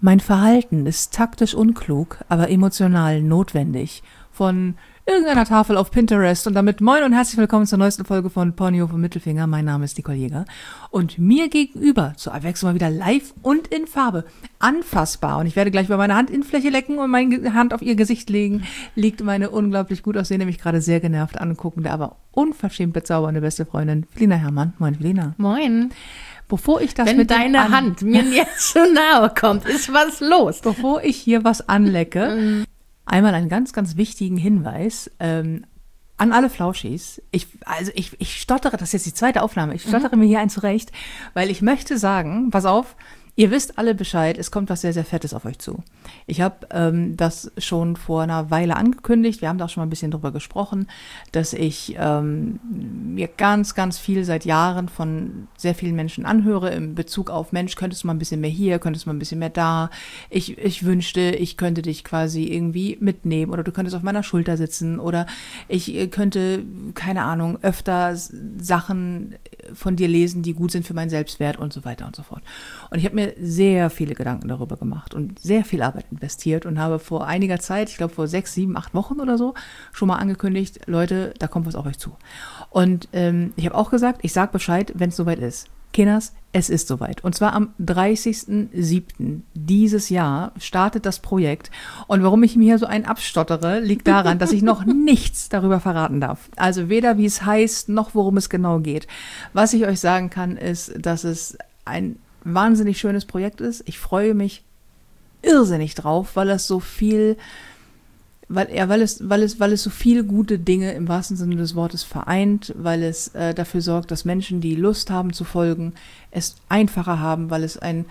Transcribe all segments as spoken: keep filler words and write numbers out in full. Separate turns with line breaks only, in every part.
Mein Verhalten ist taktisch unklug, aber emotional notwendig. Von irgendeiner Tafel auf Pinterest und damit moin und herzlich willkommen zur neuesten Folge von Ponyhof und Mittelfinger. Mein Name ist Nicole Jäger und mir gegenüber, zur Abwechslung mal wieder live und in Farbe, anfassbar, und ich werde gleich über meine Handinnenfläche lecken und meine Hand auf ihr Gesicht legen, liegt meine unglaublich gut aussehende, mich gerade sehr genervt anguckende, aber unverschämt bezaubernde beste Freundin Felina Herrmann. Moin Felina.
Moin.
Bevor ich das
Wenn
mit
deine
an-
Hand mir jetzt so nahe kommt, ist was los.
Bevor ich hier was anlecke, einmal einen ganz, ganz wichtigen Hinweis ähm, an alle Flauschis. Ich, also ich, ich stottere, das ist jetzt die zweite Aufnahme, ich stottere mhm. mir hier ein zurecht, weil ich möchte sagen, pass auf, ihr wisst alle Bescheid, es kommt was sehr, sehr Fettes auf euch zu. Ich habe ähm, das schon vor einer Weile angekündigt, wir haben da auch schon mal ein bisschen drüber gesprochen, dass ich ähm, mir ganz, ganz viel seit Jahren von sehr vielen Menschen anhöre in Bezug auf, Mensch, könntest du mal ein bisschen mehr hier, könntest du mal ein bisschen mehr da. Ich, ich wünschte, ich könnte dich quasi irgendwie mitnehmen oder du könntest auf meiner Schulter sitzen oder ich könnte, keine Ahnung, öfter Sachen von dir lesen, die gut sind für meinen Selbstwert und so weiter und so fort. Und ich habe mir sehr viele Gedanken darüber gemacht und sehr viel Arbeit investiert und habe vor einiger Zeit, ich glaube vor sechs, sieben, acht Wochen oder so, schon mal angekündigt, Leute, da kommt was auf euch zu. Und ähm, ich habe auch gesagt, ich sage Bescheid, wenn es soweit ist. Kinders, es ist soweit. Und zwar am dreißigsten siebten dieses Jahr startet das Projekt. Und warum ich mir hier so einen abstottere, liegt daran, dass ich noch nichts darüber verraten darf. Also weder wie es heißt, noch worum es genau geht. Was ich euch sagen kann, ist, dass es ein wahnsinnig schönes Projekt ist. Ich freue mich irrsinnig drauf, weil es so viel, weil, ja, weil es, weil es, weil es so viele gute Dinge im wahrsten Sinne des Wortes vereint, weil es äh, dafür sorgt, dass Menschen, die Lust haben zu folgen, es einfacher haben, weil es ein,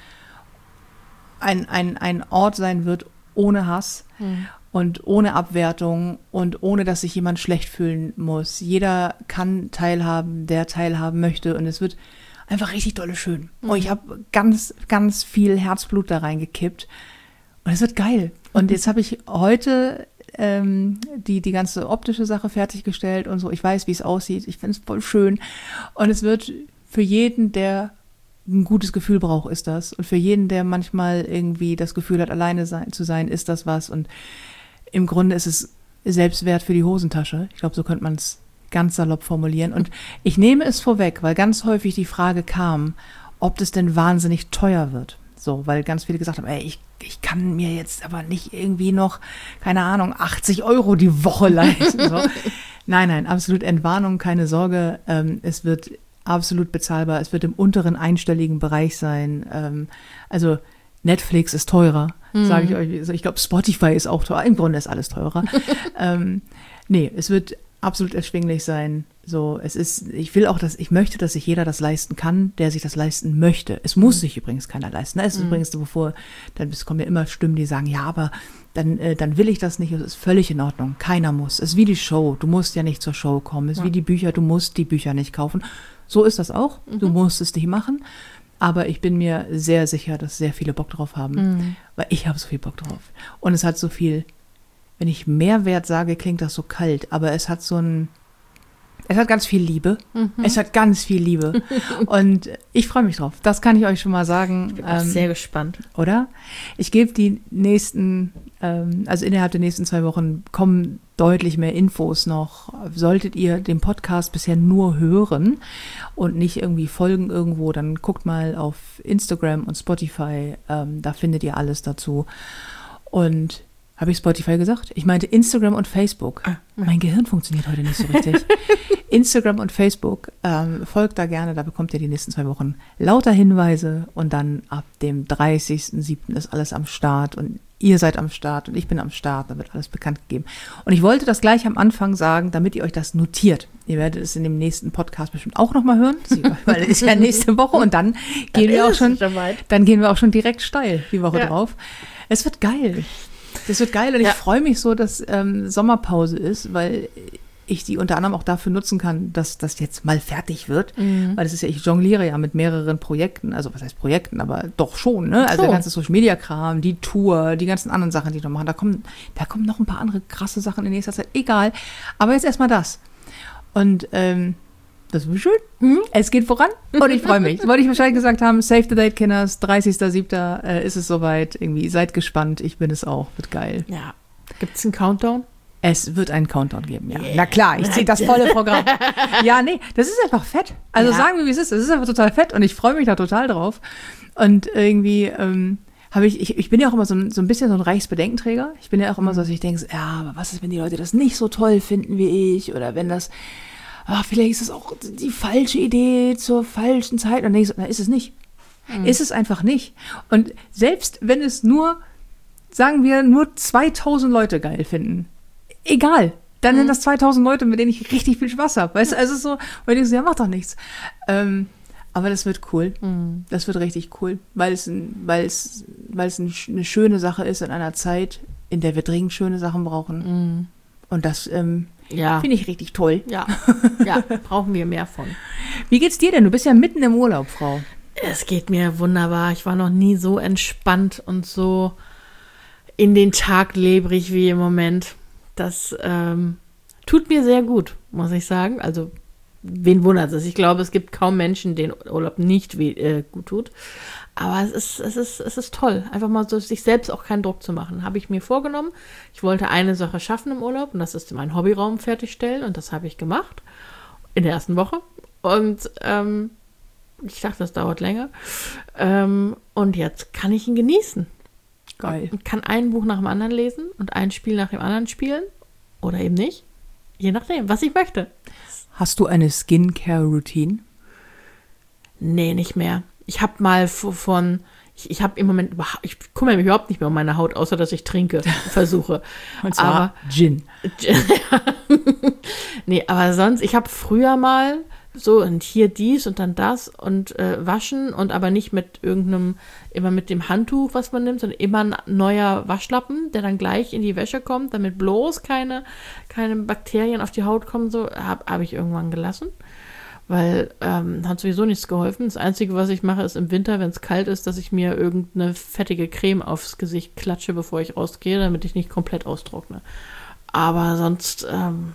ein, ein, ein Ort sein wird ohne Hass mhm. und ohne Abwertung und ohne, dass sich jemand schlecht fühlen muss. Jeder kann teilhaben, der teilhaben möchte, und es wird einfach richtig dolle schön. Mhm. Und ich habe ganz, ganz viel Herzblut da reingekippt. Und es wird geil. Und jetzt habe ich heute ähm, die, die ganze optische Sache fertiggestellt und so. Ich weiß, wie es aussieht. Ich finde es voll schön. Und es wird für jeden, der ein gutes Gefühl braucht, ist das. Und für jeden, der manchmal irgendwie das Gefühl hat, alleine sein, zu sein, ist das was. Und im Grunde ist es Selbstwert für die Hosentasche. Ich glaube, so könnte man es ganz salopp formulieren. Und ich nehme es vorweg, weil ganz häufig die Frage kam, ob das denn wahnsinnig teuer wird. So, weil ganz viele gesagt haben, ey, ich, ich kann mir jetzt aber nicht irgendwie noch, keine Ahnung, achtzig Euro die Woche leisten. So. Nein, nein, absolut Entwarnung, keine Sorge. Ähm, es wird absolut bezahlbar. Es wird im unteren einstelligen Bereich sein. Ähm, also Netflix ist teurer, mhm. sage ich euch. Ich glaube, Spotify ist auch teurer. Im Grunde ist alles teurer. ähm, nee, es wird absolut erschwinglich sein. So, es ist, ich will auch, dass, ich möchte, dass sich jeder das leisten kann, der sich das leisten möchte. Es muss mhm. sich übrigens keiner leisten. Es ist mhm. übrigens, bevor, dann kommen ja immer Stimmen, die sagen, ja, aber dann, äh, dann will ich das nicht. Es ist völlig in Ordnung. Keiner muss. Es ist wie die Show. Du musst ja nicht zur Show kommen. Es ist ja. wie die Bücher. Du musst die Bücher nicht kaufen. So ist das auch. Mhm. Du musst es nicht machen. Aber ich bin mir sehr sicher, dass sehr viele Bock drauf haben. Mhm. Weil ich habe so viel Bock drauf. Und es hat so viel, wenn ich Mehrwert sage, klingt das so kalt, aber es hat so ein, es hat ganz viel Liebe. Mhm. Es hat ganz viel Liebe. Und ich freue mich drauf. Das kann ich euch schon mal sagen.
Ich bin auch ähm, sehr gespannt.
Oder? Ich gebe die nächsten, ähm, also innerhalb der nächsten zwei Wochen kommen deutlich mehr Infos noch. Solltet ihr den Podcast bisher nur hören und nicht irgendwie folgen irgendwo, dann guckt mal auf Instagram und Spotify. Ähm, da findet ihr alles dazu. Und habe ich Spotify gesagt? Ich meinte Instagram und Facebook. Ah, mein Gehirn funktioniert heute nicht so richtig. Instagram und Facebook, ähm, folgt da gerne, da bekommt ihr die nächsten zwei Wochen lauter Hinweise und dann ab dem dreißigsten siebten ist alles am Start und ihr seid am Start und ich bin am Start, da wird alles bekannt gegeben. Und ich wollte das gleich am Anfang sagen, damit ihr euch das notiert. Ihr werdet es in dem nächsten Podcast bestimmt auch nochmal hören, weil es ist ja nächste Woche und dann gehen wir auch schon, dann gehen wir auch schon direkt steil die Woche ja. drauf. Es wird geil. Das wird geil und ja. ich freue mich so, dass ähm, Sommerpause ist, weil ich die unter anderem auch dafür nutzen kann, dass das jetzt mal fertig wird. Mhm. Weil das ist ja, ich jongliere ja mit mehreren Projekten, also was heißt Projekten, aber doch schon, ne? Also so. Der ganze Social-Media-Kram, die Tour, die ganzen anderen Sachen, die wir noch machen, da kommen, da kommen noch ein paar andere krasse Sachen in nächster Zeit. Egal, aber jetzt erstmal das. Und ähm, Das wird schön. Mhm. Es geht voran und ich freue mich. Wollte ich wahrscheinlich gesagt haben, Save the Date, Kinders, dreißigster siebter Äh, ist es soweit. Irgendwie seid gespannt. Ich bin es auch. Wird geil.
Ja. Gibt es einen Countdown?
Es wird einen Countdown geben, ja. Yeah. Na klar, ich ziehe das volle Programm. Ja, nee, das ist einfach fett. Also ja. sagen wir, wie es ist. Es ist einfach total fett und ich freue mich da total drauf. Und irgendwie ähm, habe ich, ich, ich bin ja auch immer so ein, so ein bisschen so ein Reichsbedenkenträger. Ich bin ja auch immer so, dass ich denke, ja, aber was ist, wenn die Leute das nicht so toll finden wie ich? Oder wenn das... Ach, vielleicht ist es auch die falsche Idee zur falschen Zeit. Und dann denke ich so, na, ist es nicht. Mhm. Ist es einfach nicht. Und selbst wenn es nur, sagen wir, nur zweitausend Leute geil finden, egal, dann mhm. sind das zweitausend Leute, mit denen ich richtig viel Spaß habe. Weißt du, also so, weil ich denke so, ja, mach doch nichts. Ähm, aber das wird cool. Mhm. Das wird richtig cool, weil es, ein, weil es, weil es ein, eine schöne Sache ist in einer Zeit, in der wir dringend schöne Sachen brauchen. Mhm. Und das, ähm,
Ja.
finde ich richtig toll.
Ja. Ja, brauchen wir mehr von.
Wie geht's dir denn? Du bist ja mitten im Urlaub, Frau.
Es geht mir wunderbar. Ich war noch nie so entspannt und so in den Tag lebrig wie im Moment. Das ähm, tut mir sehr gut, muss ich sagen. Also, wen wundert es? Ich glaube, es gibt kaum Menschen, denen Urlaub nicht we- äh, gut tut. Aber es ist, es ist, es ist toll, einfach mal so sich selbst auch keinen Druck zu machen. Habe ich mir vorgenommen. Ich wollte eine Sache schaffen im Urlaub und das ist meinen Hobbyraum fertigstellen und das habe ich gemacht in der ersten Woche. Und ähm, ich dachte, das dauert länger. Ähm, und jetzt kann ich ihn genießen.
Geil.
Und kann ein Buch nach dem anderen lesen und ein Spiel nach dem anderen spielen oder eben nicht. Je nachdem, was ich möchte.
Hast du eine Skincare-Routine?
Nee, nicht mehr. Ich habe mal von, ich, ich habe im Moment, ich kümmere mich überhaupt nicht mehr um meine Haut, außer dass ich trinke, versuche.
Und zwar
aber,
Gin.
Gin. Nee, aber sonst, ich habe früher mal so und hier dies und dann das und äh, waschen und aber nicht mit irgendeinem, immer mit dem Handtuch, was man nimmt, sondern immer ein neuer Waschlappen, der dann gleich in die Wäsche kommt, damit bloß keine, keine Bakterien auf die Haut kommen, so habe hab ich irgendwann gelassen. Weil ähm, hat sowieso nichts geholfen. Das Einzige, was ich mache, ist im Winter, wenn es kalt ist, dass ich mir irgendeine fettige Creme aufs Gesicht klatsche, bevor ich rausgehe, damit ich nicht komplett austrockne. Aber sonst, ähm,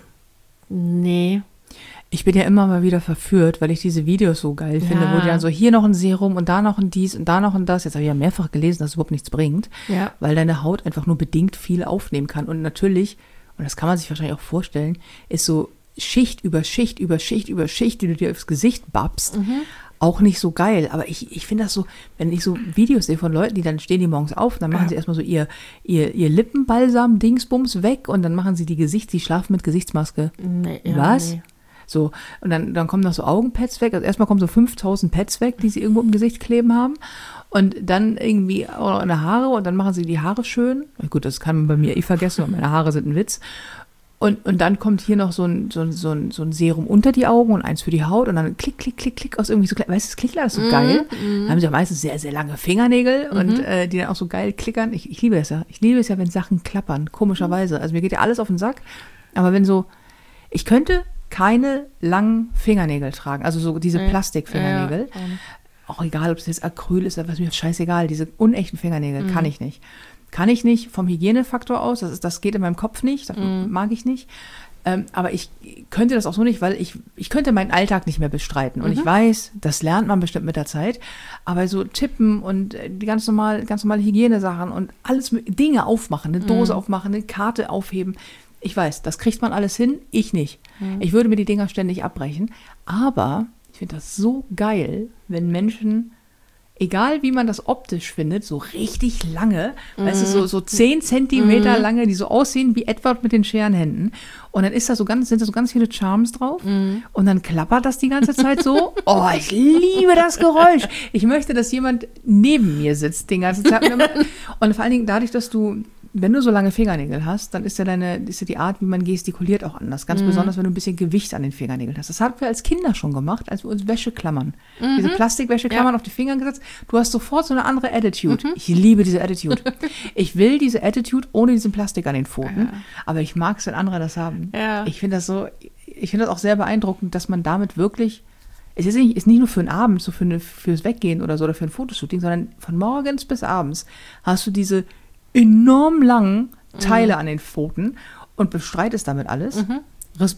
nee.
Ich bin ja immer mal wieder verführt, weil ich diese Videos so geil finde,
Ja.
wo die dann so hier noch ein Serum und da noch ein dies und da noch ein das. Jetzt habe ich ja mehrfach gelesen, dass es überhaupt nichts bringt,
Ja.
weil deine Haut einfach nur bedingt viel aufnehmen kann. Und natürlich, und das kann man sich wahrscheinlich auch vorstellen, ist so Schicht über Schicht über Schicht über Schicht, die du dir aufs Gesicht babst, mhm. auch nicht so geil. Aber ich, ich finde das so, wenn ich so Videos sehe von Leuten, die dann stehen die morgens auf und dann machen
Ja.
sie erstmal so ihr, ihr, ihr Lippenbalsam-Dingsbums weg und dann machen sie die Gesicht, sie schlafen mit Gesichtsmaske.
Nee, ja,
Was?
Nee.
So, und dann, dann kommen noch so Augenpads weg. Also erstmal kommen so fünftausend Pads weg, die sie irgendwo im Gesicht kleben haben. Und dann irgendwie auch noch in der Haare und dann machen sie die Haare schön. Gut, das kann man bei mir eh vergessen, weil meine Haare sind ein Witz. Und, und dann kommt hier noch so ein, so, ein, so, ein, so ein Serum unter die Augen und eins für die Haut und dann klick, klick, klick, klick aus irgendwie so, weißt du, das Klickler ist so
Mhm,
geil.
mhm.
Dann haben sie auch meistens sehr, sehr lange Fingernägel
Mhm.
und äh, die dann auch so geil klickern. Ich, ich liebe das ja. Ich liebe es ja, wenn Sachen klappern, komischerweise. Also mir geht ja alles auf den Sack. Aber wenn so, ich könnte keine langen Fingernägel tragen, also so diese
Nee.
Plastikfingernägel.
Ja.
Auch egal, ob es jetzt Acryl ist, was mir scheißegal, diese unechten Fingernägel
Mhm.
kann ich nicht. Kann ich nicht vom Hygienefaktor aus, das, ist, das geht in meinem Kopf nicht, das
Mhm.
mag ich nicht. Ähm, aber ich könnte das auch so nicht, weil ich, ich könnte meinen Alltag nicht mehr bestreiten. Und
Mhm.
ich weiß, das lernt man bestimmt mit der Zeit, aber so tippen und äh, die ganz normal, ganz normale Hygienesachen und alles, mit- Dinge aufmachen, eine Dose
Mhm.
aufmachen, eine Karte aufheben, ich weiß, das kriegt man alles hin, ich nicht.
Mhm.
Ich würde mir die Dinger ständig abbrechen, aber ich finde das so geil, wenn Menschen, egal wie man das optisch findet, so richtig lange, weißt du, so, so zehn Zentimeter
Mhm.
lange, die so aussehen wie Edward mit den Scherenhänden. Und dann ist da so ganz, sind da so ganz viele Charms drauf.
Mhm.
Und dann klappert das die ganze Zeit so. Oh, ich liebe das Geräusch. Ich möchte, dass jemand neben mir sitzt den ganzen Tag. Und vor allen Dingen dadurch, dass du, wenn du so lange Fingernägel hast, dann ist ja deine, ist ja die Art, wie man gestikuliert, auch anders. Ganz
Mhm.
besonders, wenn du ein bisschen Gewicht an den Fingernägeln hast. Das haben wir als Kinder schon gemacht, als wir uns Wäscheklammern, diese Plastikwäscheklammern auf die Finger gesetzt. Du hast sofort so eine andere Attitude. Ich liebe diese Attitude. Ich will diese Attitude ohne diesen Plastik an den Pfoten,
Ja.
aber ich mag es, wenn andere das haben.
Ja.
Ich finde das so, ich finde das auch sehr beeindruckend, dass man damit wirklich, es ist nicht, ist nicht nur für einen Abend, so für eine, fürs Weggehen oder so oder für ein Fotoshooting, sondern von morgens bis abends hast du diese enorm langen Teile an den Pfoten und bestreitest damit alles.
Mhm.
Respekt.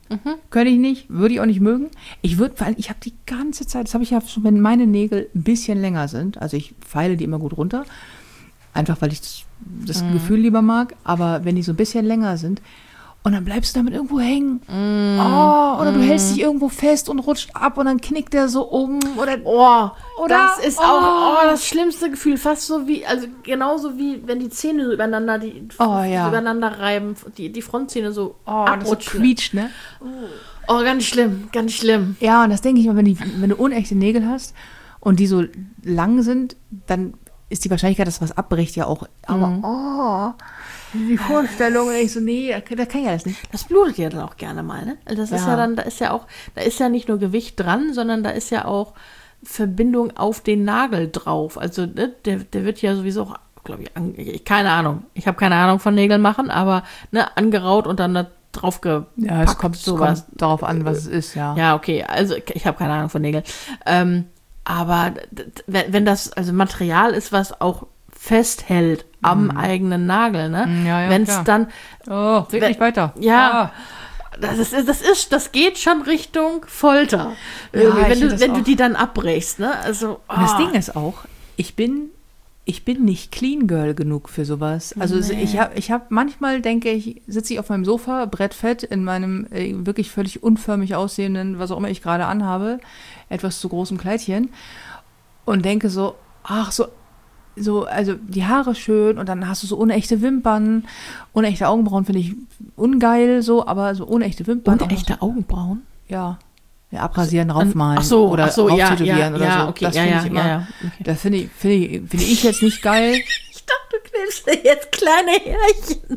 Mhm. Könnte ich nicht, würde ich auch nicht mögen. Ich würde, weil ich habe die ganze Zeit, das habe ich ja schon, wenn meine Nägel ein bisschen länger sind, also ich feile die immer gut runter, einfach weil ich das, das mhm. Gefühl lieber mag, aber wenn die so ein bisschen länger sind, und dann bleibst du damit irgendwo hängen. Mm, oh, oder mm. du hältst dich irgendwo fest und rutscht ab und dann knickt der so um. Oder,
oh,
oder
das ist oh. auch oh, das schlimmste Gefühl. Fast so wie, also genauso wie wenn die Zähne so übereinander, die
oh, ja.
übereinander reiben, die, die Frontzähne so
oh, abrutschen. Das so quietscht, ne?
Oh, ganz schlimm, ganz schlimm.
Ja, und das denke ich mal, wenn, die, wenn du unechte Nägel hast und die so lang sind, dann ist die Wahrscheinlichkeit, dass was abbricht, ja auch. Aber, mm. oh... Die Vorstellung, und ich so, nee, da, da kann ich ja das nicht.
Das blutet ja dann auch gerne mal, ne? Also das ja. ist ja dann, da ist ja auch, da ist ja nicht nur Gewicht dran, sondern da ist ja auch Verbindung auf den Nagel drauf. Also ne, der, der wird ja sowieso auch, glaube ich, an, ich, keine Ahnung, ich habe keine Ahnung von Nägeln machen, aber ne, angeraut und dann da drauf gepackt.
Ja, es kommt, sowas. kommt darauf an, was es ist, ja.
Ja, okay, also ich habe keine Ahnung von Nägeln. Ähm, aber wenn, wenn das also Material ist, was auch festhält am mm. eigenen Nagel, ne?
Ja, ja,
wenn es dann
oh, red nicht weiter.
Ja, ah. das ist das ist das geht schon Richtung Folter. Ja, wenn du wenn auch. du die dann abbrichst, ne? Also
oh. Das Ding ist auch, ich bin ich bin nicht Clean Girl genug für sowas. Also nee. ich habe ich habe manchmal denke ich, sitze ich auf meinem Sofa, brettfett in meinem äh, wirklich völlig unförmig aussehenden, was auch immer ich gerade anhabe, etwas zu großem Kleidchen und denke so, ach so so, also die Haare schön und dann hast du so unechte Wimpern, unechte Augenbrauen finde ich ungeil, so, aber so unechte Wimpern.
Unechte so. Augenbrauen?
Ja. Ja, abrasieren, raufmalen
ach so,
oder
ach so,
rauftätowieren
ja, ja,
oder
ja,
so.
Okay,
das
ja,
finde
ja,
ich immer,
ja, ja. Okay.
Das finde ich, finde ich, finde ich jetzt nicht geil.
Ich dachte, du klebst dir jetzt kleine Härchen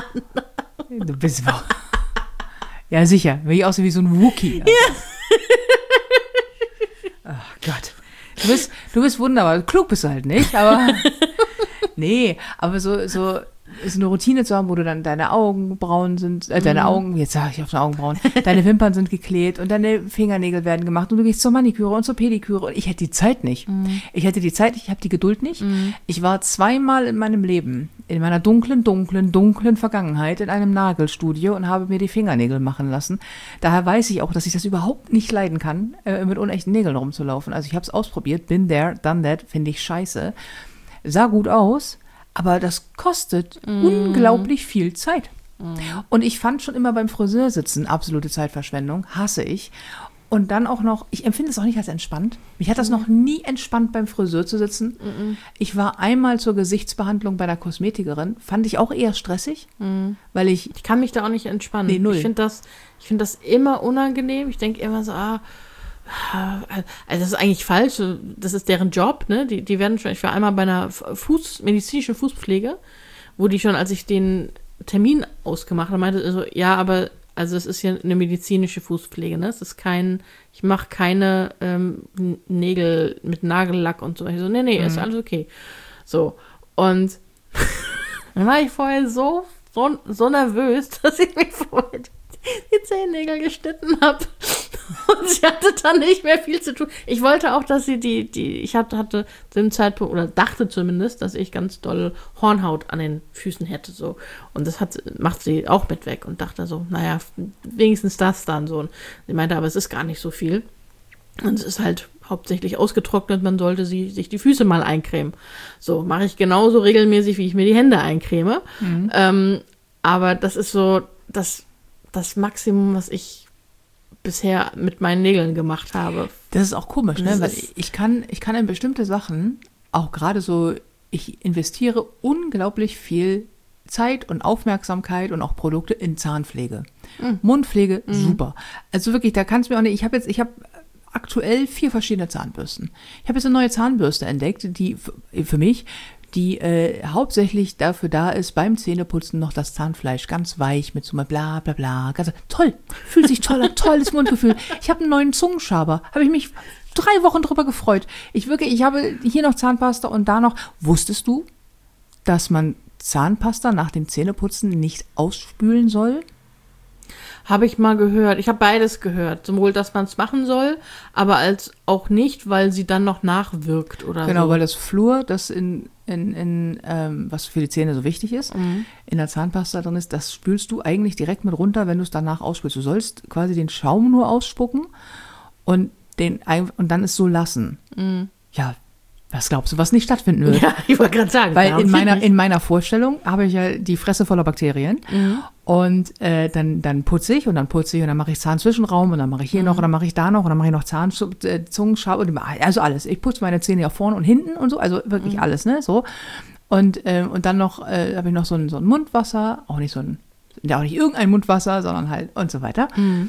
dran.
Du bist wahr. Ja, sicher. Wenn ich aussehe wie so ein Wookie. Also. Ja. Ach Gott. Du bist, du bist wunderbar. Klug bist du halt nicht, aber nee, aber so, so ist eine Routine zu haben, wo du dann deine Augenbrauen sind, äh, deine Augen, jetzt sage ich auf den Augenbrauen, deine Wimpern sind geklebt und deine Fingernägel werden gemacht und du gehst zur Maniküre und zur Pediküre und ich hätte die Zeit nicht. Mhm. Ich hätte die Zeit, ich habe die Geduld nicht. Mhm. Ich war zweimal in meinem Leben, in meiner dunklen, dunklen, dunklen Vergangenheit in einem Nagelstudio und habe mir die Fingernägel machen lassen. Daher weiß ich auch, dass ich das überhaupt nicht leiden kann, äh, mit unechten Nägeln rumzulaufen. Also ich habe es ausprobiert, been there, done that, finde ich scheiße. Sah gut aus, aber das kostet mm. unglaublich viel Zeit. Mm. Und ich fand schon immer beim Friseur sitzen absolute Zeitverschwendung, hasse ich. Und dann auch noch, ich empfinde es auch nicht als entspannt. Mich hat das mm. noch nie entspannt, beim Friseur zu sitzen. Mm. Ich war einmal zur Gesichtsbehandlung bei einer Kosmetikerin, fand ich auch eher stressig, mm. weil ich...
Ich kann mich da auch nicht entspannen.
Nee, null.
Ich finde das, ich finde das immer unangenehm. Ich denke immer so, ah... Also das ist eigentlich falsch, das ist deren Job, ne? Die, die werden schon, ich war einmal bei einer Fuß, medizinischen Fußpflege, wo die schon, als ich den Termin ausgemacht habe, meinte so, ja, aber also es ist ja eine medizinische Fußpflege, ne? Es ist kein, ich mache keine ähm, Nägel mit Nagellack und so. Ich so, nee, nee, mhm. ist alles okay. So, und dann war ich vorher so, so, so nervös, dass ich mich vorher die Zehennägel geschnitten habe. Und sie hatte dann nicht mehr viel zu tun. Ich wollte auch, dass sie die, die, ich hatte, hatte zu dem Zeitpunkt, oder dachte zumindest, dass ich ganz doll Hornhaut an den Füßen hätte, so. Und das hat, macht sie auch mit weg und dachte so, naja, wenigstens das dann so. Und sie meinte, aber es ist gar nicht so viel. Und es ist halt hauptsächlich ausgetrocknet, man sollte sie, sich die Füße mal eincremen. So, mache ich genauso regelmäßig, wie ich mir die Hände eincreme. Mhm. Ähm, aber das ist so, das, das Maximum, was ich bisher mit meinen Nägeln gemacht habe.
Das ist auch komisch, ne? Weil ich kann, ich kann in bestimmte Sachen, auch gerade so, ich investiere unglaublich viel Zeit und Aufmerksamkeit und auch Produkte in Zahnpflege. Mhm. Mundpflege, mhm. super. Also wirklich, da kannst du mir auch nicht, ich habe jetzt, ich habe aktuell vier verschiedene Zahnbürsten. Ich habe jetzt eine neue Zahnbürste entdeckt, die für mich, die äh, hauptsächlich dafür da ist, beim Zähneputzen noch das Zahnfleisch ganz weich mit so mal bla bla bla. Ganz, toll, fühlt sich toll an, tolles Mundgefühl. Ich habe einen neuen Zungenschaber, habe ich mich drei Wochen drüber gefreut. Ich wirklich, ich habe hier noch Zahnpasta und da noch. Wusstest du, dass man Zahnpasta nach dem Zähneputzen nicht ausspülen soll?
Habe ich mal gehört. Ich habe beides gehört. Sowohl, dass man es machen soll, aber als auch nicht, weil sie dann noch nachwirkt oder
Genau,
so.
weil das Fluor, das in, in, in ähm, was für die Zähne so wichtig ist,
Mhm.
in der Zahnpasta drin ist, das spülst du eigentlich direkt mit runter, wenn du es danach ausspülst. Du sollst quasi den Schaum nur ausspucken und, den, ein- und dann es so lassen.
Mhm.
Ja, was glaubst du, was nicht stattfinden wird?
Ja, ich wollte gerade sagen.
Weil in
garantiert
meiner,
nicht.
in meiner Vorstellung habe ich ja die Fresse voller Bakterien
Mhm.
und äh, dann, dann putze ich und dann putze ich und dann mache ich Zahnzwischenraum und dann mache ich hier noch und dann mache ich da noch und dann mache ich noch Zahn, äh, Zungenschau, und also alles. Ich putze meine Zähne ja vorne und hinten und so, also wirklich alles, ne, so. Und, ähm, und dann noch, äh, habe ich noch so ein, so ein Mundwasser, auch nicht so ein, ja, auch nicht irgendein Mundwasser, sondern halt und so weiter.
Mhm.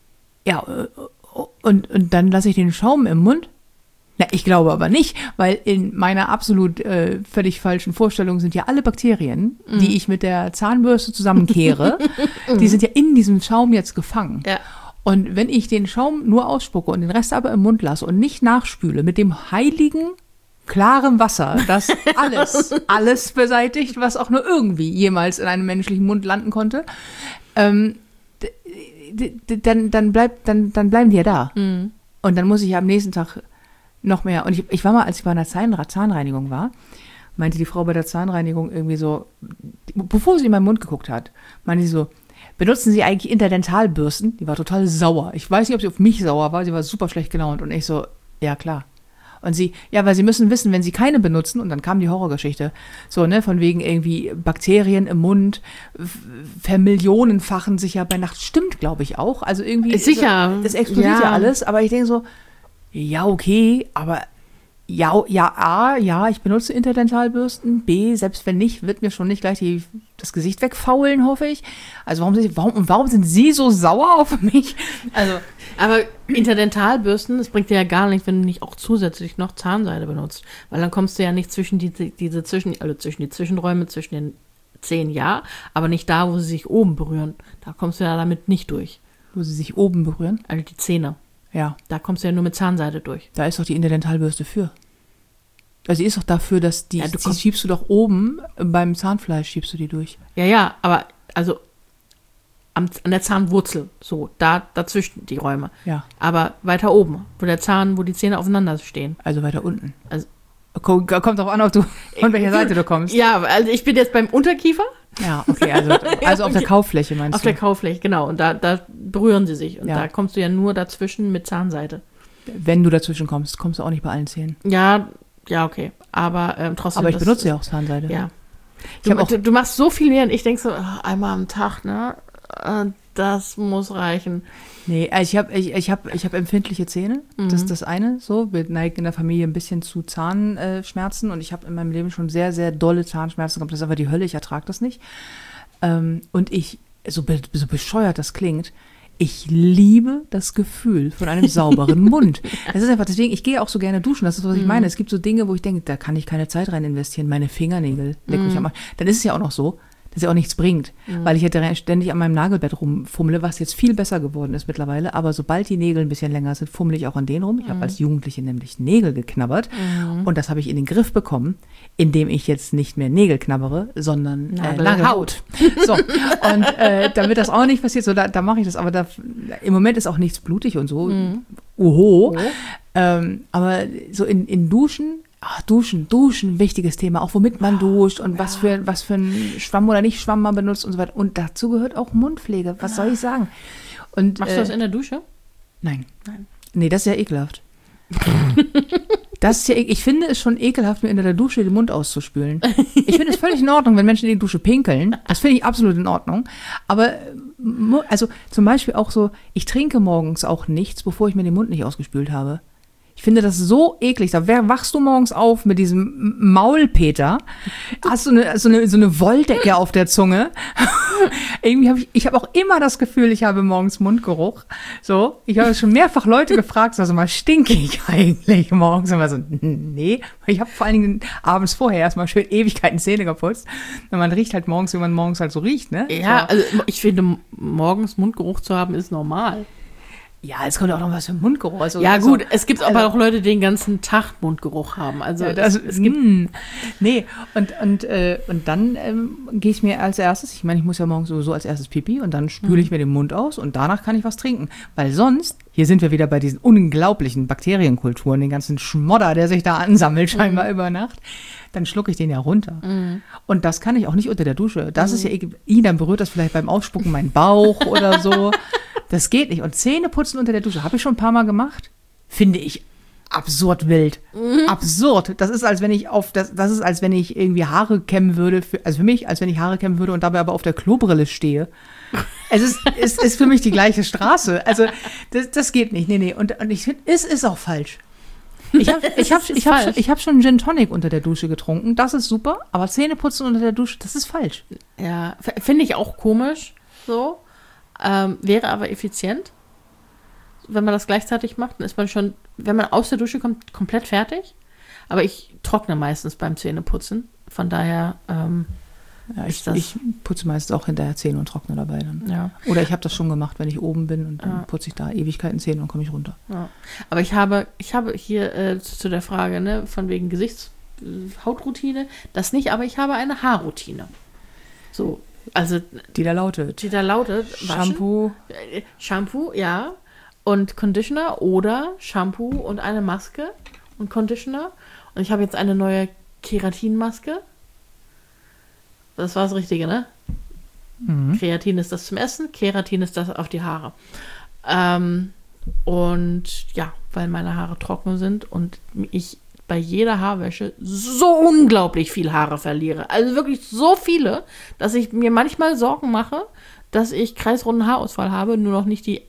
Ja, äh, und, und dann lasse ich den Schaum im Mund. Na, ich glaube aber nicht, weil in meiner absolut äh, völlig falschen Vorstellung sind ja alle Bakterien,
Mhm.
die ich mit der Zahnbürste zusammenkehre, die sind ja in diesem Schaum jetzt gefangen.
Ja.
Und wenn ich den Schaum nur ausspucke und den Rest aber im Mund lasse und nicht nachspüle mit dem heiligen, klaren Wasser, das alles, alles beseitigt, was auch nur irgendwie jemals in einem menschlichen Mund landen konnte, ähm, d- d- d- dann, dann, bleibt, dann, dann bleiben die ja da.
Mhm.
Und dann muss ich ja am nächsten Tag noch mehr. Und ich, ich war mal, als ich bei einer Zahn, Zahnreinigung war, meinte die Frau bei der Zahnreinigung irgendwie so, bevor sie in meinen Mund geguckt hat, meinte sie so, benutzen Sie eigentlich Interdentalbürsten? Die war total sauer. Ich weiß nicht, ob sie auf mich sauer war, sie war super schlecht gelaunt. Und ich so, ja klar. Und sie, ja, weil Sie müssen wissen, wenn Sie keine benutzen, und dann kam die Horrorgeschichte, so, ne, von wegen irgendwie Bakterien im Mund, f- vermillionenfachen sich ja bei Nacht, stimmt, glaube ich, auch. Also irgendwie,
Sicher.
so, das explodiert ja.
Ja.
alles, aber ich denke so, ja, okay, aber ja, ja, A, ja, ich benutze Interdentalbürsten, B, selbst wenn nicht, wird mir schon nicht gleich die, das Gesicht wegfaulen, hoffe ich. Also warum, sind- warum, und warum sind Sie so sauer auf mich? Also,
Aber Interdentalbürsten, das bringt dir ja gar nichts, wenn du nicht auch zusätzlich noch Zahnseide benutzt. Weil dann kommst du ja nicht zwischen die, diese Zwischen, also zwischen die Zwischenräume, zwischen den Zähnen, ja, aber nicht da, wo sie sich oben berühren. Da kommst du ja damit nicht durch.
wo Sie sich oben berühren,
Also die Zähne.
ja.
Da kommst du ja nur mit Zahnseide durch.
Da ist doch die Interdentalbürste für. Also die ist doch dafür, dass die,
Ja, du
die
kommst-
schiebst du doch oben, beim Zahnfleisch schiebst du die durch.
Ja, ja, aber also am, an der Zahnwurzel, so, da dazwischen die Räume.
Ja,
Aber weiter oben, wo der Zahn, wo die Zähne aufeinander stehen.
also weiter unten.
Also-
Ko- Kommt drauf an, ob du, von welcher Seite du kommst.
Ja, also ich bin jetzt beim Unterkiefer,
Ja, okay, also, also auf der Kaufläche meinst
auf
du?
der Kaufläche, genau. Und da, da berühren sie sich. Und
Ja.
da kommst du ja nur dazwischen mit Zahnseide.
Wenn du dazwischen kommst, kommst du auch nicht bei allen Zähnen.
Ja, ja, okay. Aber ähm, trotzdem.
Aber ich
das-
benutze ja auch Zahnseide.
Ja.
Ich hab
Du,
auch-
du, du machst so viel mehr und ich denke so, ach, einmal am Tag, ne? Äh, Das muss reichen.
Nee, also ich habe ich, ich hab, ich hab empfindliche Zähne. Das
Mhm.
ist das eine. So, wir neigen in der Familie ein bisschen zu Zahnschmerzen und ich habe in meinem Leben schon sehr, sehr dolle Zahnschmerzen gehabt. Das ist aber die Hölle, ich ertrage das nicht. Ähm, und ich, so, be, so bescheuert das klingt, ich liebe das Gefühl von einem sauberen Mund. Das ist einfach, deswegen, ich gehe auch so gerne duschen. Das ist, was ich meine. Es gibt so Dinge, wo ich denke, da kann ich keine Zeit rein investieren. Meine Fingernägel, leck mich am Arsch. Dann ist es ja auch noch so, dass ja auch nichts bringt, weil ich ja ständig an meinem Nagelbett rumfummle, was jetzt viel besser geworden ist mittlerweile. Aber sobald die Nägel ein bisschen länger sind, fummle ich auch an denen rum. Ich habe als Jugendliche nämlich Nägel geknabbert und das habe ich in den Griff bekommen, indem ich jetzt nicht mehr Nägel knabbere, sondern äh,
Nagelhaut.
Nagelhaut. So, und äh, damit das auch nicht passiert, so da, da mache ich das. Aber da, im Moment ist auch nichts blutig und so. Oho. Ähm, aber so in, in Duschen, ach, Duschen, Duschen, wichtiges Thema, auch womit man duscht und was für, was für ein Schwamm oder nicht Schwamm man benutzt und so weiter. Und dazu gehört auch Mundpflege, was soll ich sagen? Und,
Machst
äh,
du das in der Dusche?
Nein.
Nein.
Nee, das ist ja ekelhaft. Das ist ja, ek- ich finde es schon ekelhaft, mir in der Dusche den Mund auszuspülen. Ich finde es völlig in Ordnung, wenn Menschen in die Dusche pinkeln. Das finde ich absolut in Ordnung. Aber, äh, mu- also zum Beispiel auch so, ich trinke morgens auch nichts, bevor ich mir den Mund nicht ausgespült habe. Ich finde das so eklig. Da wer- wachst du morgens auf mit diesem M- Maulpeter, hast du eine, so eine, so eine Wolldecke auf der Zunge. Irgendwie habe ich, ich habe auch immer das Gefühl, ich habe morgens Mundgeruch. So, ich habe schon mehrfach Leute gefragt, also mal stinke ich eigentlich morgens? Und war so, nee. Ich habe vor allen Dingen abends vorher erstmal schön Ewigkeiten Zähne geputzt. Und man riecht halt morgens, wie man morgens halt so riecht, ne?
Ja,
So.
also ich finde, morgens Mundgeruch zu haben, ist normal.
Ja, es kommt auch noch was für Mundgeruch. Also,
Ja
also,
gut, es gibt
also,
aber auch Leute, die den ganzen Tag Mundgeruch haben. Also
ja, das,
es, es gibt
mh, nee, und, und, äh, und dann ähm, gehe ich mir als erstes, ich meine, ich muss ja morgens sowieso als erstes Pipi und dann spüle ich mir den Mund aus und danach kann ich was trinken. Weil sonst, hier sind wir wieder bei diesen unglaublichen Bakterienkulturen, den ganzen Schmodder, der sich da ansammelt scheinbar mhm. über Nacht, dann schlucke ich den ja runter. Mhm. Und das kann ich auch nicht unter der Dusche. Das mhm. ist ja, I, dann berührt das vielleicht beim Ausspucken meinen Bauch oder so. Das geht nicht. Und Zähne putzen unter der Dusche, habe ich schon ein paar Mal gemacht. Finde ich absurd wild. Mhm. Absurd. Das ist, als wenn ich auf das, das ist, als wenn ich irgendwie Haare kämmen würde, für, also für mich, als wenn ich Haare kämmen würde und dabei aber auf der Klobrille stehe. Es ist, es ist für mich die gleiche Straße. Also, das, das geht nicht. Nee, nee. Und, und ich finde, es ist auch falsch. Ich habe ich hab, ich hab, ich hab schon Gin Tonic unter der Dusche getrunken. Das ist super. Aber Zähne putzen unter der Dusche, das ist falsch.
Ja, finde ich auch komisch. So. Ähm, wäre aber effizient. Wenn man das gleichzeitig macht, dann ist man schon, wenn man aus der Dusche kommt, komplett fertig. Aber ich trockne meistens beim Zähneputzen. Von daher ähm,
ja, ich, das ich putze meistens auch hinterher Zähne und trockne dabei dann.
Ja.
Oder ich habe das schon gemacht, wenn ich oben bin und dann ja. putze ich da Ewigkeiten Zähne und komme ich runter.
Ja. Aber ich habe, ich habe hier äh, zu, zu der Frage, ne, von wegen Gesichts-Hautroutine, das nicht, aber ich habe eine Haarroutine. So. Also,
die da lautet.
Die da lautet.
Shampoo.
Waschen, Shampoo, ja. Und Conditioner oder Shampoo und eine Maske und Conditioner. Und ich habe jetzt eine neue Keratinmaske. Das war das Richtige, ne? Mhm. Kreatin ist das zum Essen, Keratin ist das auf die Haare. Ähm, und ja, weil meine Haare trocken sind und ich bei jeder Haarwäsche so unglaublich viel Haare verliere. Also wirklich so viele, dass ich mir manchmal Sorgen mache, dass ich kreisrunden Haarausfall habe, nur noch nicht die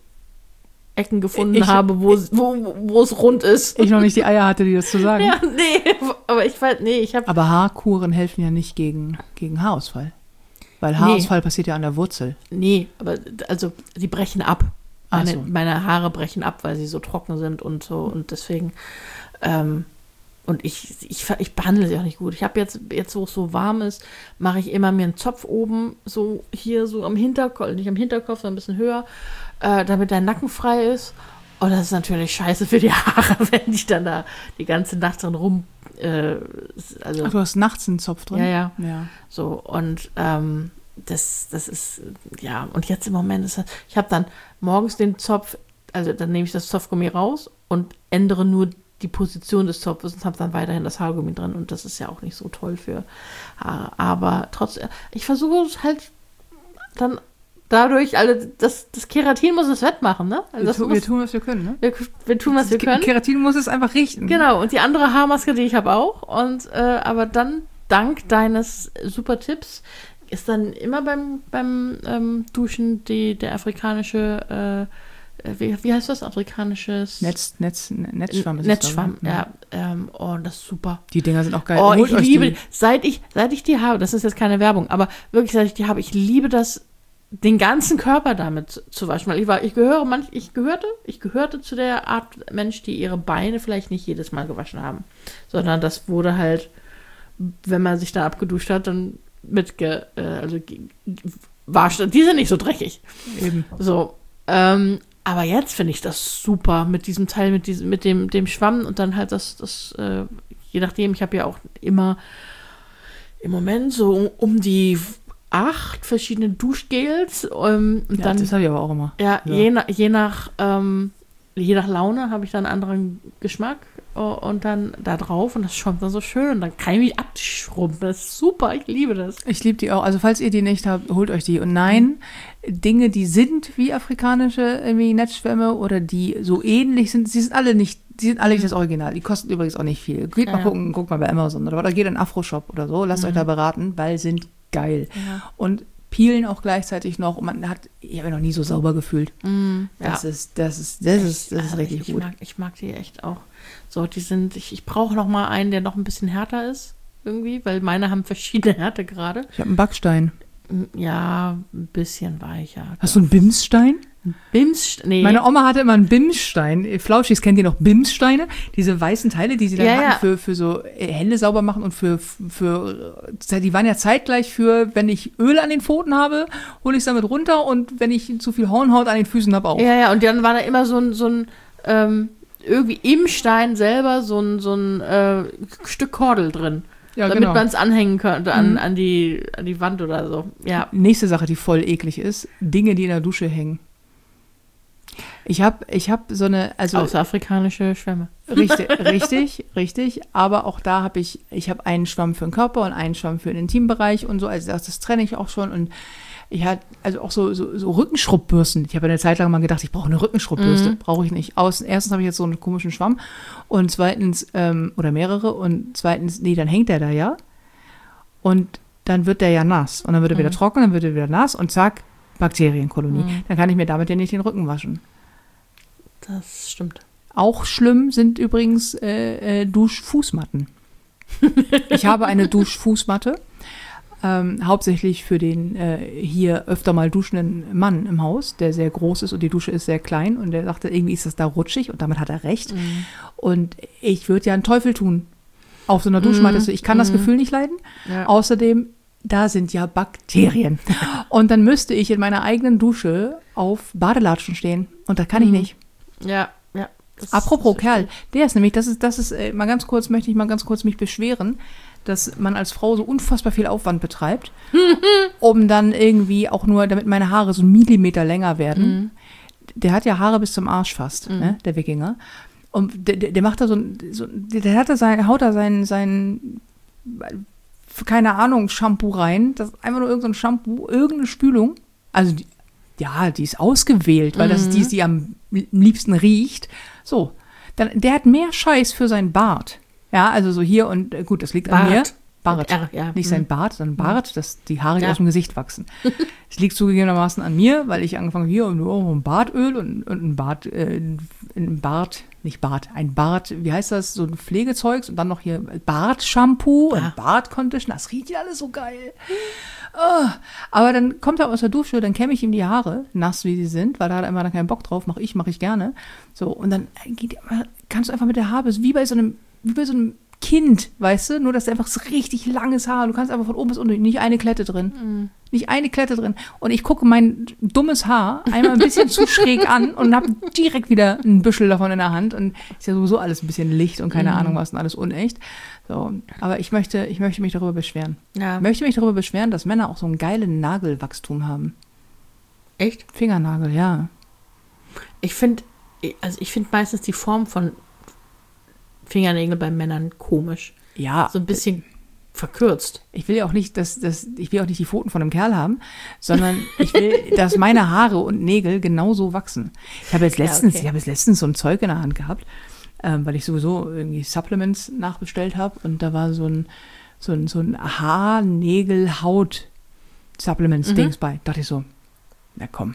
Ecken gefunden ich, habe, wo, ich, wo, wo es rund ist.
Ich noch nicht die Eier hatte, die das zu sagen.
Ja, nee, aber ich weiß, nee, ich habe...
Aber Haarkuren helfen ja nicht gegen, gegen Haarausfall. Weil Haarausfall nee. passiert ja an der Wurzel.
Nee, aber also die brechen ab. Meine,
so.
meine Haare brechen ab, weil sie so trocken sind und so und deswegen... Ähm, Und ich, ich, ich behandle sie auch nicht gut. Ich habe jetzt, jetzt, wo es so warm ist, mache ich immer mir einen Zopf oben, so hier, so am Hinterkopf, nicht am Hinterkopf, sondern ein bisschen höher, äh, damit der Nacken frei ist. Und das ist natürlich scheiße für die Haare, wenn ich dann da die ganze Nacht drin rum. Äh, also,
Ach, du hast nachts einen Zopf drin?
Ja, ja.
ja.
So, und ähm, das, das ist, ja, und jetzt im Moment ist das, ich habe dann morgens den Zopf, also dann nehme ich das Zopfgummi raus und ändere nur die Position des Zopfes und habe dann weiterhin das Haargummi drin und das ist ja auch nicht so toll für Haare. Aber trotzdem, ich versuche es halt dann dadurch, also das, das Keratin muss es wettmachen, ne? Also
wir,
das
tu,
muss,
wir tun, was wir können, ne?
Wir, wir tun, was wir können.
Keratin muss es einfach richten.
Genau, und die andere Haarmaske, die ich habe auch. Und äh, aber dann, dank deines super Tipps, ist dann immer beim, beim ähm, Duschen die, der afrikanische äh, Wie, wie heißt das? Afrikanisches
Netz, Netz, Netzschwamm. Ist
Netzschwamm,
das,
ja. Ähm, oh, das ist super.
Die Dinger sind auch geil.
Oh,
Holt
ich
euch
liebe,
die.
seit ich, seit ich die habe, das ist jetzt keine Werbung, aber wirklich, seit ich die habe, ich liebe das, den ganzen Körper damit zu, zu waschen. Weil ich war, ich gehöre manch, ich gehörte, ich gehörte zu der Art Mensch, die ihre Beine vielleicht nicht jedes Mal gewaschen haben. Sondern das wurde halt, wenn man sich da abgeduscht hat, dann mitge, äh, also wascht. Die sind nicht so dreckig.
Eben.
So, ähm, aber jetzt finde ich das super mit diesem Teil, mit diesem, mit dem, dem Schwamm und dann halt das, das äh, je nachdem, ich habe ja auch immer im Moment so um die acht verschiedene Duschgels. Ähm, und
ja,
dann,
das habe ich aber auch immer.
Ja,
ja.
Je, nach, je, nach, ähm, je nach Laune habe ich dann einen anderen Geschmack uh, und dann da drauf und das schäumt dann so schön und dann kann ich mich abschrumpfen. Das ist super, ich liebe das.
Ich liebe die auch. Also falls ihr die nicht habt, holt euch die. Und nein, Dinge, die sind wie afrikanische irgendwie Netzschwämme oder die so ähnlich sind, sie sind alle nicht, die sind alle nicht das Original. Die kosten übrigens auch nicht viel. Geht mal
ja.
gucken, guckt mal bei Amazon oder, oder geht in Afro-Shop oder so. Lasst mhm. euch da beraten, weil sind geil.
Ja.
Und peelen auch gleichzeitig noch und man hat, ich habe mich noch nie so sauber gefühlt.
Mm,
das,
ja.
ist, das ist, das ist, das ist
also
richtig
ich
gut.
Mag, ich mag die echt auch. So, die sind, ich, ich brauche noch mal einen, der noch ein bisschen härter ist, irgendwie, weil meine haben verschiedene Härte gerade.
Ich habe einen Backstein.
Ja, ein bisschen weicher.
Hast du einen Bimsstein?
Bimsstein. Nee.
Meine Oma hatte immer einen Bimsstein. Flauschis kennt ihr noch Bimssteine? Diese weißen Teile, die sie dann
Ja,
hatten
ja.
für, für so Hände sauber machen und für, für, die waren ja zeitgleich für, wenn ich Öl an den Pfoten habe, hole ich es damit runter und wenn ich zu viel Hornhaut an den Füßen habe auch.
Ja, ja, und dann war da immer so ein, so ein ähm, irgendwie im Stein selber so ein, so ein äh, Stück Kordel drin.
Ja,
damit
genau.
man es anhängen könnte an,
Mhm.
an, die, an die Wand oder so. Ja.
Nächste Sache, die voll eklig ist, Dinge, die in der Dusche hängen. Ich habe ich hab so eine, also
Außerafrikanische Schwämme.
richtig, richtig, richtig, aber auch da habe ich, ich habe einen Schwamm für den Körper und einen Schwamm für den Intimbereich und so, also das, das trenne ich auch schon und ich hatte also auch so, so, so Rückenschrubbürsten. Ich habe eine Zeit lang mal gedacht, ich brauche eine Rückenschrubbürste.
Mhm.
Brauche ich nicht. Aus, erstens habe ich jetzt so einen komischen Schwamm und zweitens, ähm, oder mehrere und zweitens, nee, dann hängt der da ja und dann wird der ja nass und dann wird er wieder
Mhm.
trocken, dann wird er wieder nass und zack, Bakterienkolonie.
Mhm.
Dann kann ich mir damit ja nicht den Rücken waschen.
Das stimmt.
Auch schlimm sind übrigens äh, äh, Duschfußmatten. Ich habe eine Duschfußmatte, ähm, hauptsächlich für den äh, hier öfter mal duschenden Mann im Haus, der sehr groß ist und die Dusche ist sehr klein und der sagte, irgendwie ist das da rutschig und damit hat er recht.
Mhm.
Und ich würde ja einen Teufel tun auf so einer Duschmatte.
Mhm.
Ich kann das
Mhm.
Gefühl nicht leiden.
Ja.
Außerdem, da sind ja Bakterien. Und dann müsste ich in meiner eigenen Dusche auf Badelatschen stehen und das kann ich
Mhm.
nicht.
Ja, ja. Das-
Apropos
das
Kerl, der ist nämlich, das ist, das ist, äh, mal ganz kurz, möchte ich mal ganz kurz mich beschweren, dass man als Frau so unfassbar viel Aufwand betreibt, um dann irgendwie auch nur, damit meine Haare so einen Millimeter länger werden.
Mhm.
Der hat ja Haare bis zum Arsch fast,
Mhm.
ne, der Wikinger. Und der, der, der macht da so, ein- so der, der hat da sein, haut da sein, sein, keine Ahnung, Shampoo rein. Das ist einfach nur irgendein Shampoo, irgendeine Spülung. Also, die, ja, die ist ausgewählt, weil das ist die, ist, die am liebsten riecht. So, dann, der hat mehr Scheiß für sein Bart. Ja, also so hier und äh, gut, das liegt an mir.
Bart.
Bart.
Mit R, ja.
Nicht sein Bart, sondern Bart, dass die Haare
Ja.
aus dem Gesicht wachsen. Es liegt zugegebenermaßen an mir, weil ich angefangen habe, hier und oh, ein Bartöl und, und ein Bart, äh, ein Bart, nicht Bart, ein Bart, wie heißt das, so ein Pflegezeugs und dann noch hier Bartshampoo
Ah.
und Bartconditioner, das riecht ja alles so geil. Oh, aber dann kommt er aus der Dusche, dann kämme ich ihm die Haare, nass wie sie sind, weil da hat er immer dann keinen Bock drauf, mache ich, mache ich gerne. So, und dann geht, kannst du einfach mit der Haare, wie bei so einem, wie bei so einem Kind, weißt du, nur dass er einfach so richtig langes Haar, du kannst einfach von oben bis unten, nicht eine Klette drin.
Mhm.
Nicht eine Klette drin. Und ich gucke mein dummes Haar einmal ein bisschen zu schräg an und habe direkt wieder ein Büschel davon in der Hand. Und ist ja sowieso alles ein bisschen Licht und keine
Mhm.
Ahnung was und alles unecht. So, aber ich möchte, ich möchte mich darüber beschweren.
Ja.
Ich möchte mich darüber beschweren, dass Männer auch so einen geilen Nagelwachstum haben.
Echt?
Fingernagel, ja.
Ich finde, also ich finde meistens die Form von Fingernägeln bei Männern komisch.
Ja,
So ein bisschen verkürzt.
ich will ja auch nicht, dass, dass ich will auch nicht die Pfoten von einem Kerl haben, sondern ich will, dass meine Haare und Nägel genauso wachsen. Ich habe jetzt
Ja,
letztens,
okay.
ich habe jetzt letztens so ein Zeug in der Hand gehabt, ähm, weil ich sowieso irgendwie Supplements nachbestellt habe und da war so ein so ein, so ein Haar, Nägel, Haut Supplements-Dings
Mhm.
bei. Dachte ich so, na komm.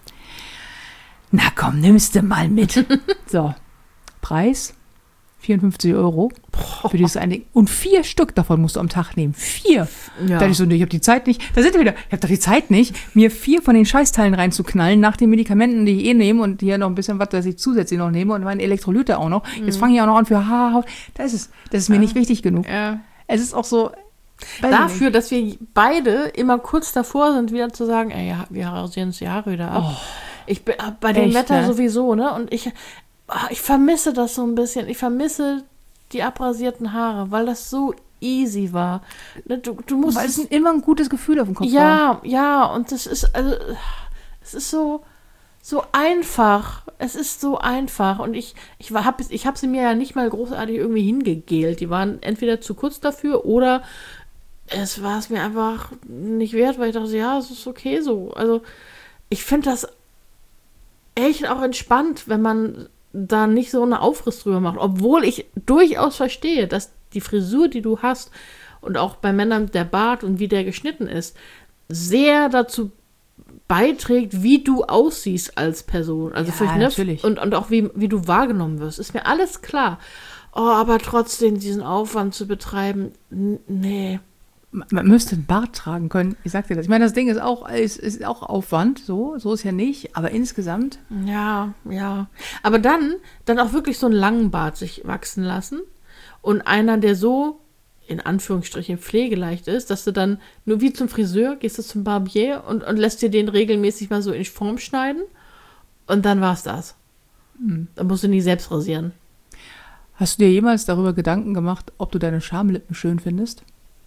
Na komm, nimmst du mal mit. So, Preis vierundfünfzig Euro für dieses eine Ding. Und vier Stück davon musst du am Tag nehmen. Vier.
Ja.
Da dachte ich so, nee, ich habe die Zeit nicht. Da sind wir wieder. Ich habe doch die Zeit nicht, mir vier von den Scheißteilen reinzuknallen nach den Medikamenten, die ich eh nehme und hier noch ein bisschen was, das ich zusätzlich noch nehme und meine Elektrolyte auch noch. Jetzt fange ich auch noch an für Haar, Haut. Da ist es. Das ist mir
Ja.
nicht wichtig genug.
Ja.
Es ist auch so. weiß ich
Dafür, dass wir beide immer kurz davor sind, wieder zu sagen, ey, ja, wir rasieren uns die Haare wieder ab. Ich bin bei dem
Oh. Echt,
Wetter
ne?
sowieso, ne? Und ich, ah, ich vermisse das so ein bisschen. Ich vermisse die abrasierten Haare, weil das so easy war. Ne, Du, du musst
Weil es immer ein gutes Gefühl auf dem Kopf war.
ja, ja, und das ist, also, es ist so, so einfach. Es ist so einfach. Und ich, ich habe ich hab sie mir ja nicht mal großartig irgendwie hingegelt. Die waren entweder zu kurz dafür oder es war es mir einfach nicht wert, weil ich dachte, ja, es ist okay so. Also, ich finde das echt auch entspannt, wenn man da nicht so eine Aufriss drüber macht. Obwohl ich durchaus verstehe, dass die Frisur, die du hast, und auch bei Männern der Bart und wie der geschnitten ist, sehr dazu beiträgt, wie du aussiehst als Person. Also
Ja,
für, ne,
natürlich.
Und, und auch wie, wie du wahrgenommen wirst. Ist mir alles klar. Oh, aber trotzdem diesen Aufwand zu betreiben, n- nee.
man müsste einen Bart tragen können. Ich sag dir das. Ich meine, das Ding ist auch, ist, ist auch Aufwand, so, so ist ja nicht, aber insgesamt.
Ja, ja. Aber dann, dann auch wirklich so einen langen Bart sich wachsen lassen und einer, der so, in Anführungsstrichen, pflegeleicht ist, dass du dann nur wie zum Friseur gehst du zum Barbier und, und lässt dir den regelmäßig mal so in Form schneiden und dann war's das. Hm. Dann musst du nie selbst rasieren.
Hast du dir jemals darüber Gedanken gemacht, ob du deine Schamlippen schön findest?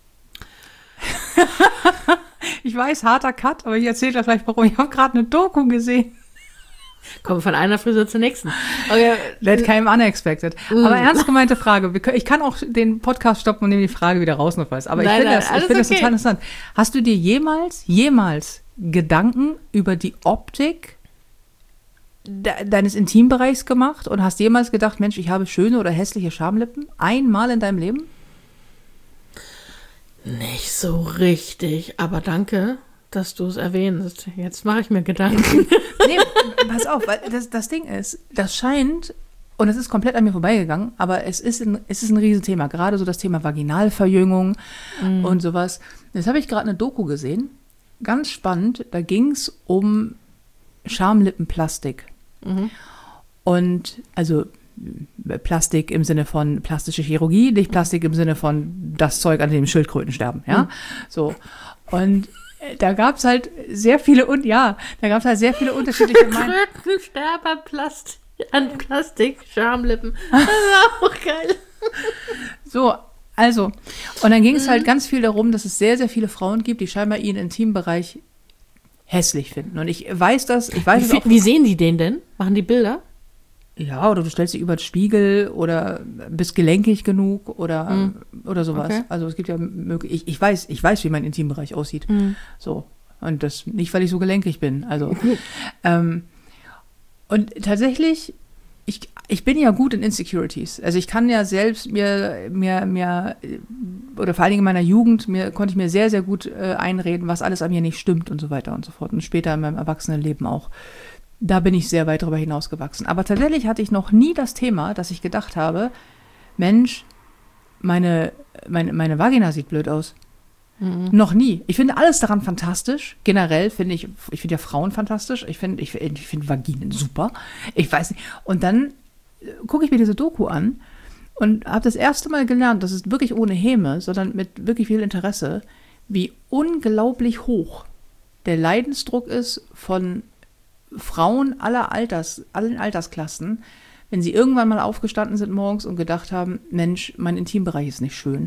Ich weiß, harter Cut, aber ich erzähle da vielleicht warum. Ich habe gerade eine Doku gesehen.
Kommen von einer Friseur zur nächsten. Okay.
That came unexpected. Mm. Aber ernst gemeinte Frage. Ich kann auch den Podcast stoppen und nehme die Frage wieder raus noch was. Aber nein, ich finde das, ich find das okay. total interessant. Hast du dir jemals, jemals Gedanken über die Optik de- deines Intimbereichs gemacht und hast jemals gedacht, Mensch, ich habe schöne oder hässliche Schamlippen? Einmal in deinem Leben?
Nicht so richtig, aber danke, dass du es erwähnst. Jetzt mache ich mir Gedanken.
Nee, pass auf, weil das, das Ding ist, das scheint, und es ist komplett an mir vorbeigegangen, aber es ist ein, es ist ein Riesenthema, gerade so das Thema Vaginalverjüngung mm. und sowas. Jetzt habe ich gerade eine Doku gesehen, ganz spannend, da ging es um Schamlippenplastik. Mhm. Und also Plastik im Sinne von plastische Chirurgie, nicht Plastik im Sinne von das Zeug, an dem Schildkröten sterben, ja, mhm. so. Und da gab es halt sehr viele, und ja, da gab es halt sehr viele unterschiedliche Meinungen.
Schildkröten sterben an Plastik, an Plastik, Schamlippen, das ist auch geil.
So, also, und dann ging es mhm. halt ganz viel darum, dass es sehr, sehr viele Frauen gibt, die scheinbar ihren Intimbereich hässlich finden. Und ich weiß das, ich weiß
wie,
auch,
wie sehen die den denn? Machen die Bilder?
Ja, oder du stellst dich über den Spiegel oder bist gelenkig genug oder, mm. oder sowas. Okay. Also es gibt ja möglich. Ich, ich weiß, ich weiß, wie mein Intimbereich aussieht. Mm. So. Und das nicht, weil ich so gelenkig bin. Also ähm, und tatsächlich, ich, ich bin ja gut in Insecurities. Also ich kann ja selbst mir, mir, mir oder vor allen Dingen in meiner Jugend, mir konnte ich mir sehr, sehr gut äh, einreden, was alles an mir nicht stimmt und so weiter und so fort. Und später in meinem Erwachsenenleben auch. Da bin ich sehr weit darüber hinausgewachsen. Aber tatsächlich hatte ich noch nie das Thema, dass ich gedacht habe, Mensch, meine, meine, meine Vagina sieht blöd aus. Mhm. Noch nie. Ich finde alles daran fantastisch. Generell finde ich, ich finde ja Frauen fantastisch. Ich finde, ich, ich finde Vaginen super. Ich weiß nicht. Und dann gucke ich mir diese Doku an und habe das erste Mal gelernt, das ist wirklich ohne Häme, sondern mit wirklich viel Interesse, wie unglaublich hoch der Leidensdruck ist von Frauen aller Alters, allen Altersklassen, wenn sie irgendwann mal aufgestanden sind morgens und gedacht haben, Mensch, mein Intimbereich ist nicht schön.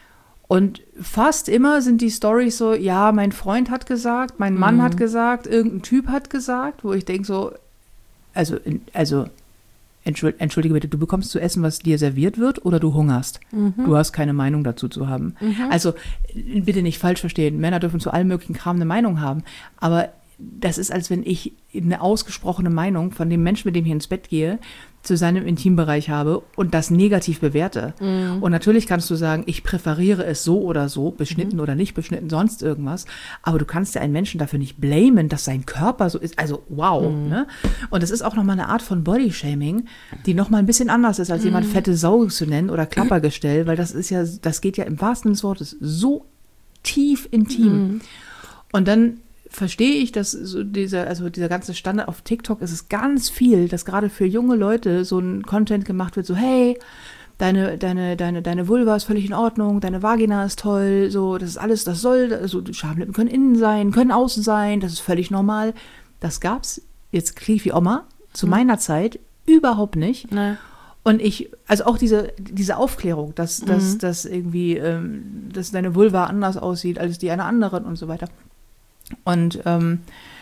Und fast immer sind die Storys so, ja, mein Freund hat gesagt, mein Mann mhm. hat gesagt, irgendein Typ hat gesagt, wo ich denke so, also, also entschuldige bitte, du bekommst zu essen, was dir serviert wird, oder du hungerst. Mhm. Du hast keine Meinung dazu zu haben. Mhm. Also bitte nicht falsch verstehen, Männer dürfen zu allem möglichen Kram eine Meinung haben, aber das ist, als wenn ich eine ausgesprochene Meinung von dem Menschen, mit dem ich ins Bett gehe, zu seinem Intimbereich habe und das negativ bewerte. Mm. Und natürlich kannst du sagen, ich präferiere es so oder so, beschnitten mm. oder nicht beschnitten, sonst irgendwas. Aber du kannst ja einen Menschen dafür nicht blamen, dass sein Körper so ist. Also wow. Mm. Ne? Und das ist auch nochmal eine Art von Bodyshaming, die nochmal ein bisschen anders ist, als mm. jemand fette Sau zu nennen oder Klappergestell, weil das ist ja, das geht ja im wahrsten Sinne des Wortes so tief intim. Mm. Und dann verstehe ich, dass so dieser, also dieser ganze Standard auf TikTok ist es ganz viel, dass gerade für junge Leute so ein Content gemacht wird, so hey, deine, deine, deine, deine Vulva ist völlig in Ordnung, deine Vagina ist toll, so, das ist alles, das soll, also Schamlippen können innen sein, können außen sein, das ist völlig normal. Das gab's, jetzt klingt wie Oma, zu mhm. meiner Zeit überhaupt nicht. Nee. Und ich, also auch diese, diese Aufklärung, dass, mhm. dass, dass irgendwie, ähm, dass deine Vulva anders aussieht als die einer anderen und so weiter. Und ähm,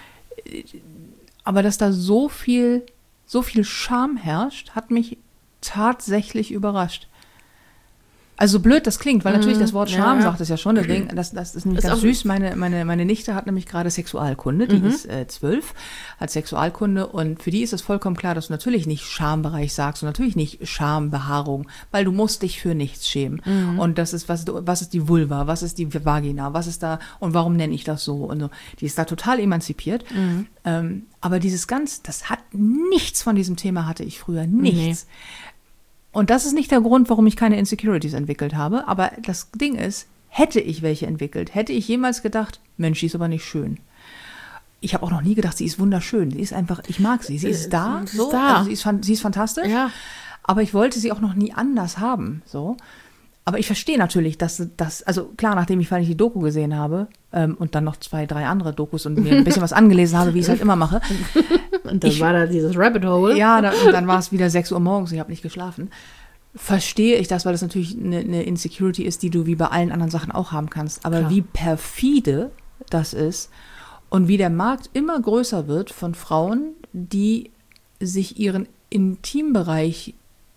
aber dass da so viel, so viel Scham herrscht, hat mich tatsächlich überrascht. Also so blöd das klingt, weil natürlich das Wort Scham ja, ja. sagt es ja schon. Deswegen, das, das ist nämlich ist ganz süß. Meine, meine, meine Nichte hat nämlich gerade Sexualkunde, die mhm. ist äh, zwölf, hat Sexualkunde und für die ist es vollkommen klar, dass du natürlich nicht Schambereich sagst und natürlich nicht Schambehaarung, weil du musst dich für nichts schämen. Mhm. Und das ist, was, was ist die Vulva, was ist die Vagina, was ist da und warum nenne ich das so und so. Die ist da total emanzipiert. Mhm. Ähm, aber dieses ganz, das hat nichts von diesem Thema hatte ich früher, nichts. Nee. Und das ist nicht der Grund, warum ich keine Insecurities entwickelt habe. Aber das Ding ist, hätte ich welche entwickelt, hätte ich jemals gedacht, Mensch, die ist aber nicht schön. Ich habe auch noch nie gedacht, sie ist wunderschön. Sie ist einfach, ich mag sie. Sie ist da.
Sie ist
so.
da.
Also sie, ist, sie ist fantastisch.
Ja.
Aber ich wollte sie auch noch nie anders haben. So. Aber ich verstehe natürlich, dass das, also klar, nachdem ich vorhin die Doku gesehen habe ähm, und dann noch zwei, drei andere Dokus und mir ein bisschen was angelesen habe, wie ich es halt immer mache.
Und dann
ich,
war da dieses Rabbit Hole.
Ja, da, und dann war es wieder sechs Uhr morgens, ich habe nicht geschlafen. Verstehe ich das, weil das natürlich eine, eine Insecurity ist, die du wie bei allen anderen Sachen auch haben kannst. Aber
Klar.
wie perfide das ist und wie der Markt immer größer wird von Frauen, die sich ihren Intimbereich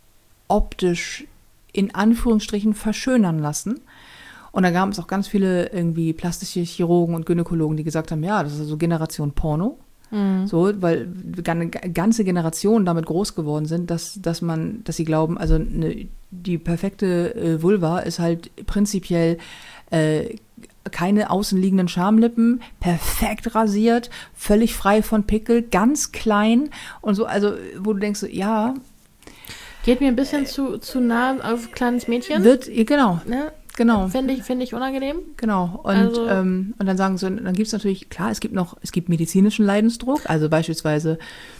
optisch in Anführungsstrichen verschönern lassen. Und da gab es auch ganz viele irgendwie plastische Chirurgen und Gynäkologen, die gesagt haben, ja, das ist so Generation Porno. Mhm. So, weil eine ganze Generationen damit groß geworden sind, dass, dass man, dass sie glauben, also eine, die perfekte äh, Vulva ist halt prinzipiell äh, keine außenliegenden Schamlippen, perfekt rasiert, völlig frei von Pickel, ganz klein und so, also wo du denkst, so, ja.
Geht mir ein bisschen äh, zu, zu nah auf kleines Mädchen.
Wird, genau.
Ne?
Genau.
Finde ich, find ich unangenehm.
Genau. Und,
also,
ähm, und dann sagen sie, dann gibt es natürlich, klar, es gibt noch, es gibt medizinischen Leidensdruck, also beispielsweise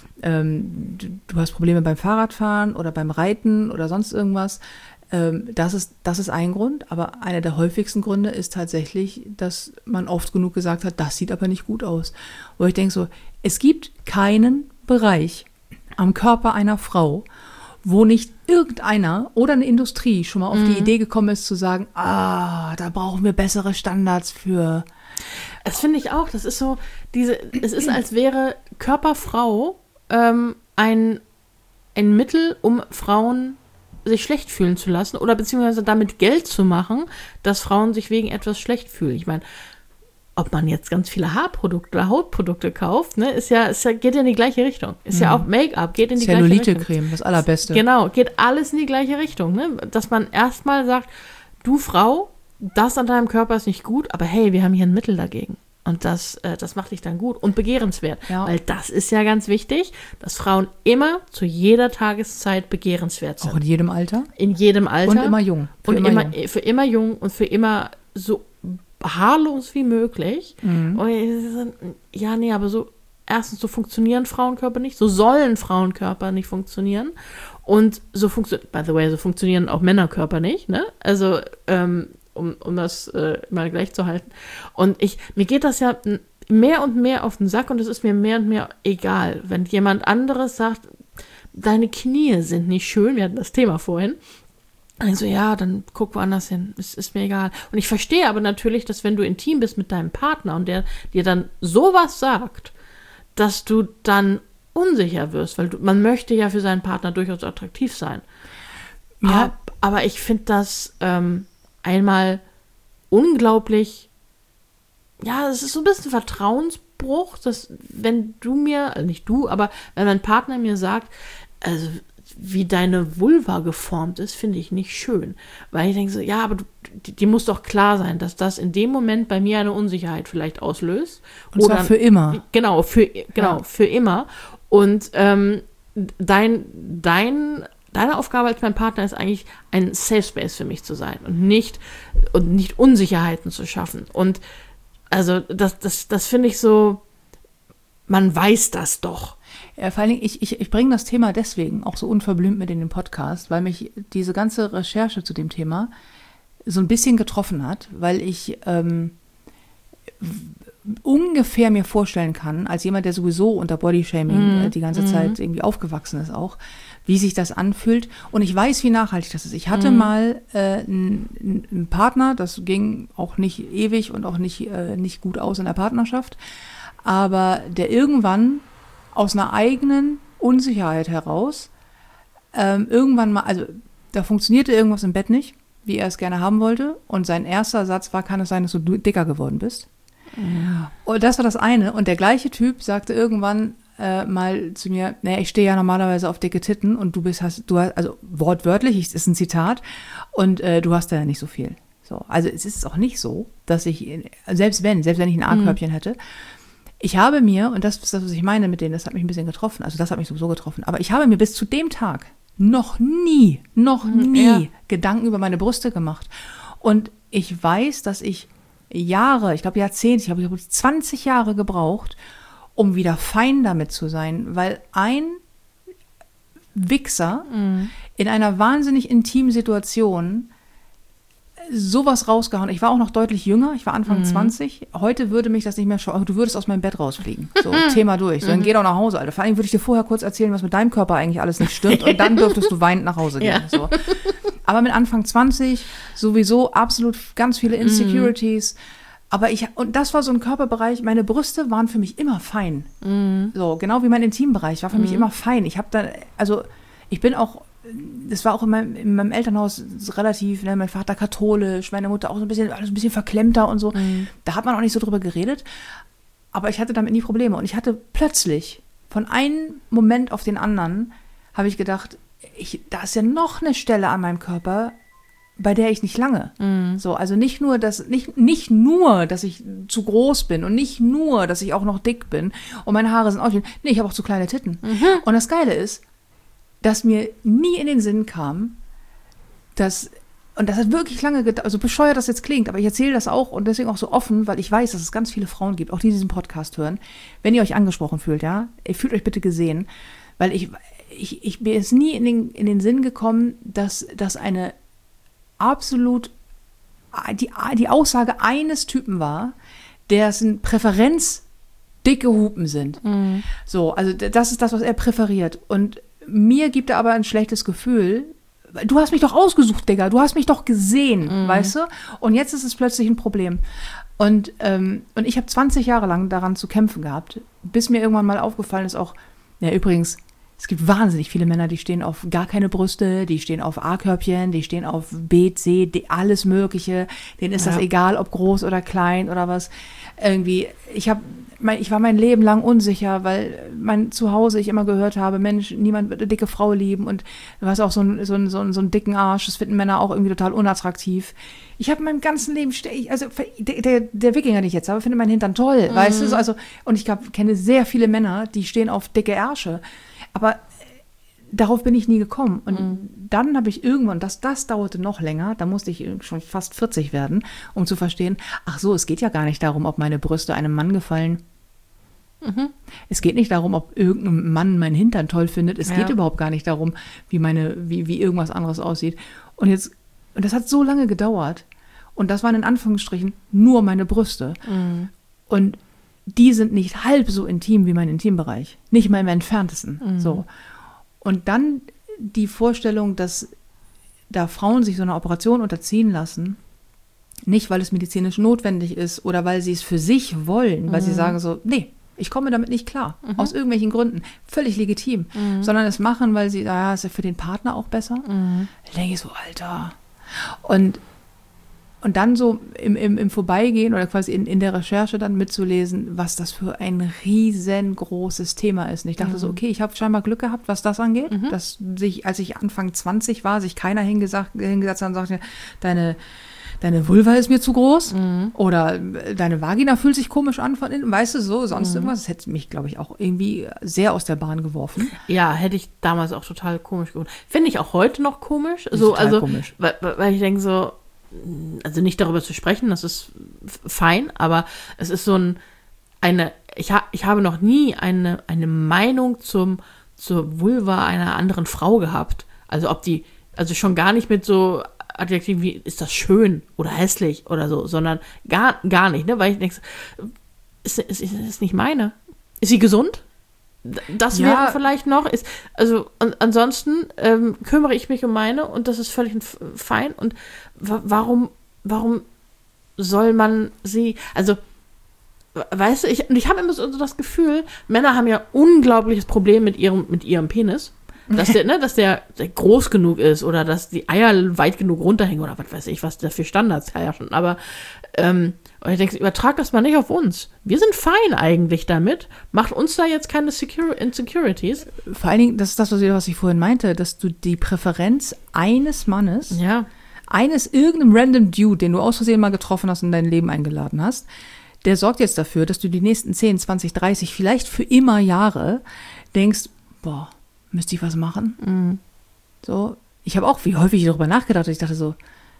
ähm, du, du hast Probleme beim Fahrradfahren oder beim Reiten oder sonst irgendwas. Ähm, das ist, das ist ein Grund, aber einer der häufigsten Gründe ist tatsächlich, dass man oft genug gesagt hat, das sieht aber nicht gut aus. Wo ich denke so, es gibt keinen Bereich am Körper einer Frau, wo nicht irgendeiner oder eine Industrie schon mal auf mhm. die Idee gekommen ist zu sagen, ah, da brauchen wir bessere Standards für.
Das finde ich auch, das ist so, diese, es ist, als wäre Körperfrau ähm, ein, ein Mittel, um Frauen sich schlecht fühlen zu lassen oder beziehungsweise damit Geld zu machen, dass Frauen sich wegen etwas schlecht fühlen. Ich meine, ob man jetzt ganz viele Haarprodukte oder Hautprodukte kauft, ne, ist ja, ist ja, geht ja in die gleiche Richtung. Ist mhm. ja auch Make-up, geht in die gleiche Richtung.
Cellulite-Creme, das Allerbeste.
Genau, geht alles in die gleiche Richtung. Ne? Dass man erstmal sagt, du Frau, das an deinem Körper ist nicht gut, aber hey, wir haben hier ein Mittel dagegen. Und das, äh, das macht dich dann gut und begehrenswert. Ja. Weil das ist ja ganz wichtig, dass Frauen immer zu jeder Tageszeit begehrenswert sind.
Auch in jedem Alter?
In jedem Alter.
Und immer jung.
Für und immer, immer jung. Für immer jung und für immer so haarlos wie möglich. Mhm. Und ja, nee, aber so, erstens, so funktionieren Frauenkörper nicht, so sollen Frauenkörper nicht funktionieren. Und so funktioniert, by the way, so funktionieren auch Männerkörper nicht, ne? Also, ähm, um, um das äh, mal gleich zu halten. Und ich, mir geht das ja mehr und mehr auf den Sack und es ist mir mehr und mehr egal, wenn jemand anderes sagt, deine Knie sind nicht schön, wir hatten das Thema vorhin. Also ja, dann guck woanders hin, es ist mir egal. Und ich verstehe aber natürlich, dass wenn du intim bist mit deinem Partner und der dir dann sowas sagt, dass du dann unsicher wirst, weil du, man möchte ja für seinen Partner durchaus attraktiv sein. Ja. Aber, aber ich finde das ähm, einmal unglaublich, ja, es ist so ein bisschen Vertrauensbruch, dass wenn du mir, also nicht du, aber wenn mein Partner mir sagt, also wie deine Vulva geformt ist, finde ich nicht schön. Weil ich denke so, ja, aber du, die, die muss doch klar sein, dass das in dem Moment bei mir eine Unsicherheit vielleicht auslöst.
Und zwar
Oder,
für immer.
Genau, für, genau, ja. für immer. Und ähm, dein, dein, deine Aufgabe als mein Partner ist eigentlich, ein Safe Space für mich zu sein und nicht, und nicht Unsicherheiten zu schaffen. Und also das, das, das finde ich so, man weiß das doch.
Ja, vor allen Dingen, ich, ich, ich bringe das Thema deswegen auch so unverblümt mit in den Podcast, weil mich diese ganze Recherche zu dem Thema so ein bisschen getroffen hat, weil ich ähm, ungefähr mir vorstellen kann, als jemand, der sowieso unter Bodyshaming mm. äh, die ganze mm. Zeit irgendwie aufgewachsen ist auch, wie sich das anfühlt. Und ich weiß, wie nachhaltig das ist. Ich hatte mm. mal äh, einen, einen Partner, das ging auch nicht ewig und auch nicht, äh, nicht gut aus in der Partnerschaft, aber der irgendwann aus einer eigenen Unsicherheit heraus ähm, irgendwann mal, also da funktionierte irgendwas im Bett nicht, wie er es gerne haben wollte. Und sein erster Satz war, kann es sein, dass du dicker geworden bist? Ja. Und das war das eine. Und der gleiche Typ sagte irgendwann äh, mal zu mir, naja, ich stehe ja normalerweise auf dicke Titten und du bist, hast, du hast, also wortwörtlich, ich, ist ein Zitat, und äh, du hast da ja nicht so viel. So, also es ist auch nicht so, dass ich, selbst wenn, selbst wenn ich ein A-Körbchen mhm. hätte, ich habe mir, und das ist das, was ich meine mit denen, das hat mich ein bisschen getroffen, also das hat mich sowieso getroffen, aber ich habe mir bis zu dem Tag noch nie, noch nie ja. Gedanken über meine Brüste gemacht. Und ich weiß, dass ich Jahre, ich glaube Jahrzehnte, ich glaube, ich habe zwanzig Jahre gebraucht, um wieder fein damit zu sein, weil ein Wichser mhm. in einer wahnsinnig intimen Situation sowas rausgehauen. Ich war auch noch deutlich jünger, ich war Anfang mhm. zwanzig. Heute würde mich das nicht mehr schauen. Du würdest aus meinem Bett rausfliegen. So, Thema durch. So, dann geh doch nach Hause, Alter. Vor allem würde ich dir vorher kurz erzählen, was mit deinem Körper eigentlich alles nicht stimmt. Und dann dürftest du weinend nach Hause gehen. Ja. So. Aber mit Anfang zwanzig sowieso absolut ganz viele Insecurities. Mhm. Aber ich, und das war so ein Körperbereich, meine Brüste waren für mich immer fein. Mhm. So, genau wie mein Intimbereich war für mhm. mich immer fein. Ich habe da, also, ich bin auch, das war auch in meinem, in meinem Elternhaus relativ, ne, mein Vater katholisch, meine Mutter auch so ein bisschen, alles ein bisschen verklemmter und so. Mhm. Da hat man auch nicht so drüber geredet. Aber ich hatte damit nie Probleme. Und ich hatte plötzlich, von einem Moment auf den anderen, habe ich gedacht, ich, da ist ja noch eine Stelle an meinem Körper, bei der ich nicht lange. Mhm. So, also nicht nur, dass, nicht, nicht nur, dass ich zu groß bin und nicht nur, dass ich auch noch dick bin und meine Haare sind auch schön. Nee, ich habe auch zu kleine Titten. Mhm. Und das Geile ist, dass mir nie in den Sinn kam, dass, und das hat wirklich lange gedauert, also bescheuert das jetzt klingt, aber ich erzähle das auch und deswegen auch so offen, weil ich weiß, dass es ganz viele Frauen gibt, auch die diesen Podcast hören. Wenn ihr euch angesprochen fühlt, ja, ihr fühlt euch bitte gesehen, weil ich, ich, ich mir ist nie in den, in den Sinn gekommen, dass, dass eine absolut die, die Aussage eines Typen war, dessen Präferenz dicke Hupen sind. Mhm. So, also das ist das, was er präferiert. Und mir gibt er aber ein schlechtes Gefühl. Du hast mich doch ausgesucht, Digga. Du hast mich doch gesehen, mhm. weißt du? Und jetzt ist es plötzlich ein Problem. Und, ähm, und ich habe zwanzig Jahre lang daran zu kämpfen gehabt, bis mir irgendwann mal aufgefallen ist auch, ja übrigens, es gibt wahnsinnig viele Männer, die stehen auf gar keine Brüste, die stehen auf A-Körbchen, die stehen auf B, C, D, alles Mögliche. Denen ist ja. das egal, ob groß oder klein oder was. Irgendwie, ich habe, ich war mein Leben lang unsicher, weil mein Zuhause ich immer gehört habe, Mensch, niemand wird eine dicke Frau lieben und du hast auch so einen, so einen, so einen, so einen dicken Arsch, das finden Männer auch irgendwie total unattraktiv. Ich habe in meinem ganzen Leben, also der, der, der Wikinger, den ich jetzt habe, findet meinen Hintern toll, mhm. weißt du? Also, und ich glaub, kenne sehr viele Männer, die stehen auf dicke Ärsche. Aber darauf bin ich nie gekommen. Und mhm. dann habe ich irgendwann, das, das dauerte noch länger, da musste ich schon fast vierzig werden, um zu verstehen, ach so, es geht ja gar nicht darum, ob meine Brüste einem Mann gefallen. Mhm. Es geht nicht darum, ob irgendein Mann meinen Hintern toll findet. Es ja. geht überhaupt gar nicht darum, wie meine, wie, wie irgendwas anderes aussieht. Und jetzt, und das hat so lange gedauert. Und das waren in Anführungsstrichen nur meine Brüste. Mhm. Und die sind nicht halb so intim wie mein Intimbereich. Nicht mal im Entferntesten. Mhm. So. Und dann die Vorstellung, dass da Frauen sich so einer Operation unterziehen lassen, nicht weil es medizinisch notwendig ist oder weil sie es für sich wollen, mhm. weil sie sagen so, nee, ich komme damit nicht klar. Mhm. Aus irgendwelchen Gründen. Völlig legitim. Mhm. Sondern es machen, weil sie, naja, ist ja für den Partner auch besser. Mhm. Da denke ich so, Alter. Und Und dann so im, im, im Vorbeigehen oder quasi in, in der Recherche dann mitzulesen, was das für ein riesengroßes Thema ist. Und ich dachte mhm. so, okay, ich habe scheinbar Glück gehabt, was das angeht. Mhm. Dass sich, als ich Anfang zwanzig war, sich keiner hingesagt, hingesetzt hat und sagte, deine, deine Vulva ist mir zu groß mhm. oder deine Vagina fühlt sich komisch an von innen. Weißt du, so, sonst mhm. irgendwas. Das hätte mich, glaube ich, auch irgendwie sehr aus der Bahn geworfen.
Ja, hätte ich damals auch total komisch gefunden. Finde ich auch heute noch komisch. So, total also, komisch. Weil, weil ich denke so, also nicht darüber zu sprechen, das ist fein, aber es ist so ein, eine, ich, ha, ich habe noch nie eine, eine Meinung zum, zur Vulva einer anderen Frau gehabt. Also ob die, also schon gar nicht mit so Adjektiven wie, ist das schön oder hässlich oder so, sondern gar, gar nicht, ne, weil ich denke, ist, ist, ist, ist nicht meine. Ist sie gesund? Das ja. wäre vielleicht noch, ist, also an, ansonsten ähm, kümmere ich mich um meine und das ist völlig fein. Und wa- warum, warum soll man sie, also weißt du, ich, ich habe immer so das Gefühl, Männer haben ja unglaubliches Problem mit ihrem, mit ihrem Penis, dass der, ne, dass der, der groß genug ist oder dass die Eier weit genug runterhängen oder was weiß ich, was da für Standards herrschen. Aber ähm, und ich denke, übertrag das mal nicht auf uns. Wir sind fein eigentlich damit. Macht uns da jetzt keine Secur- Insecurities.
Vor allen Dingen, das ist das, was ich vorhin meinte, dass du die Präferenz eines Mannes,
ja.
eines irgendeinem random Dude, den du aus Versehen mal getroffen hast und in dein Leben eingeladen hast, der sorgt jetzt dafür, dass du die nächsten zehn, zwanzig, dreißig, vielleicht für immer Jahre denkst, boah, müsste ich was machen? Mhm. So, ich habe auch wie häufig darüber nachgedacht. Ich dachte so,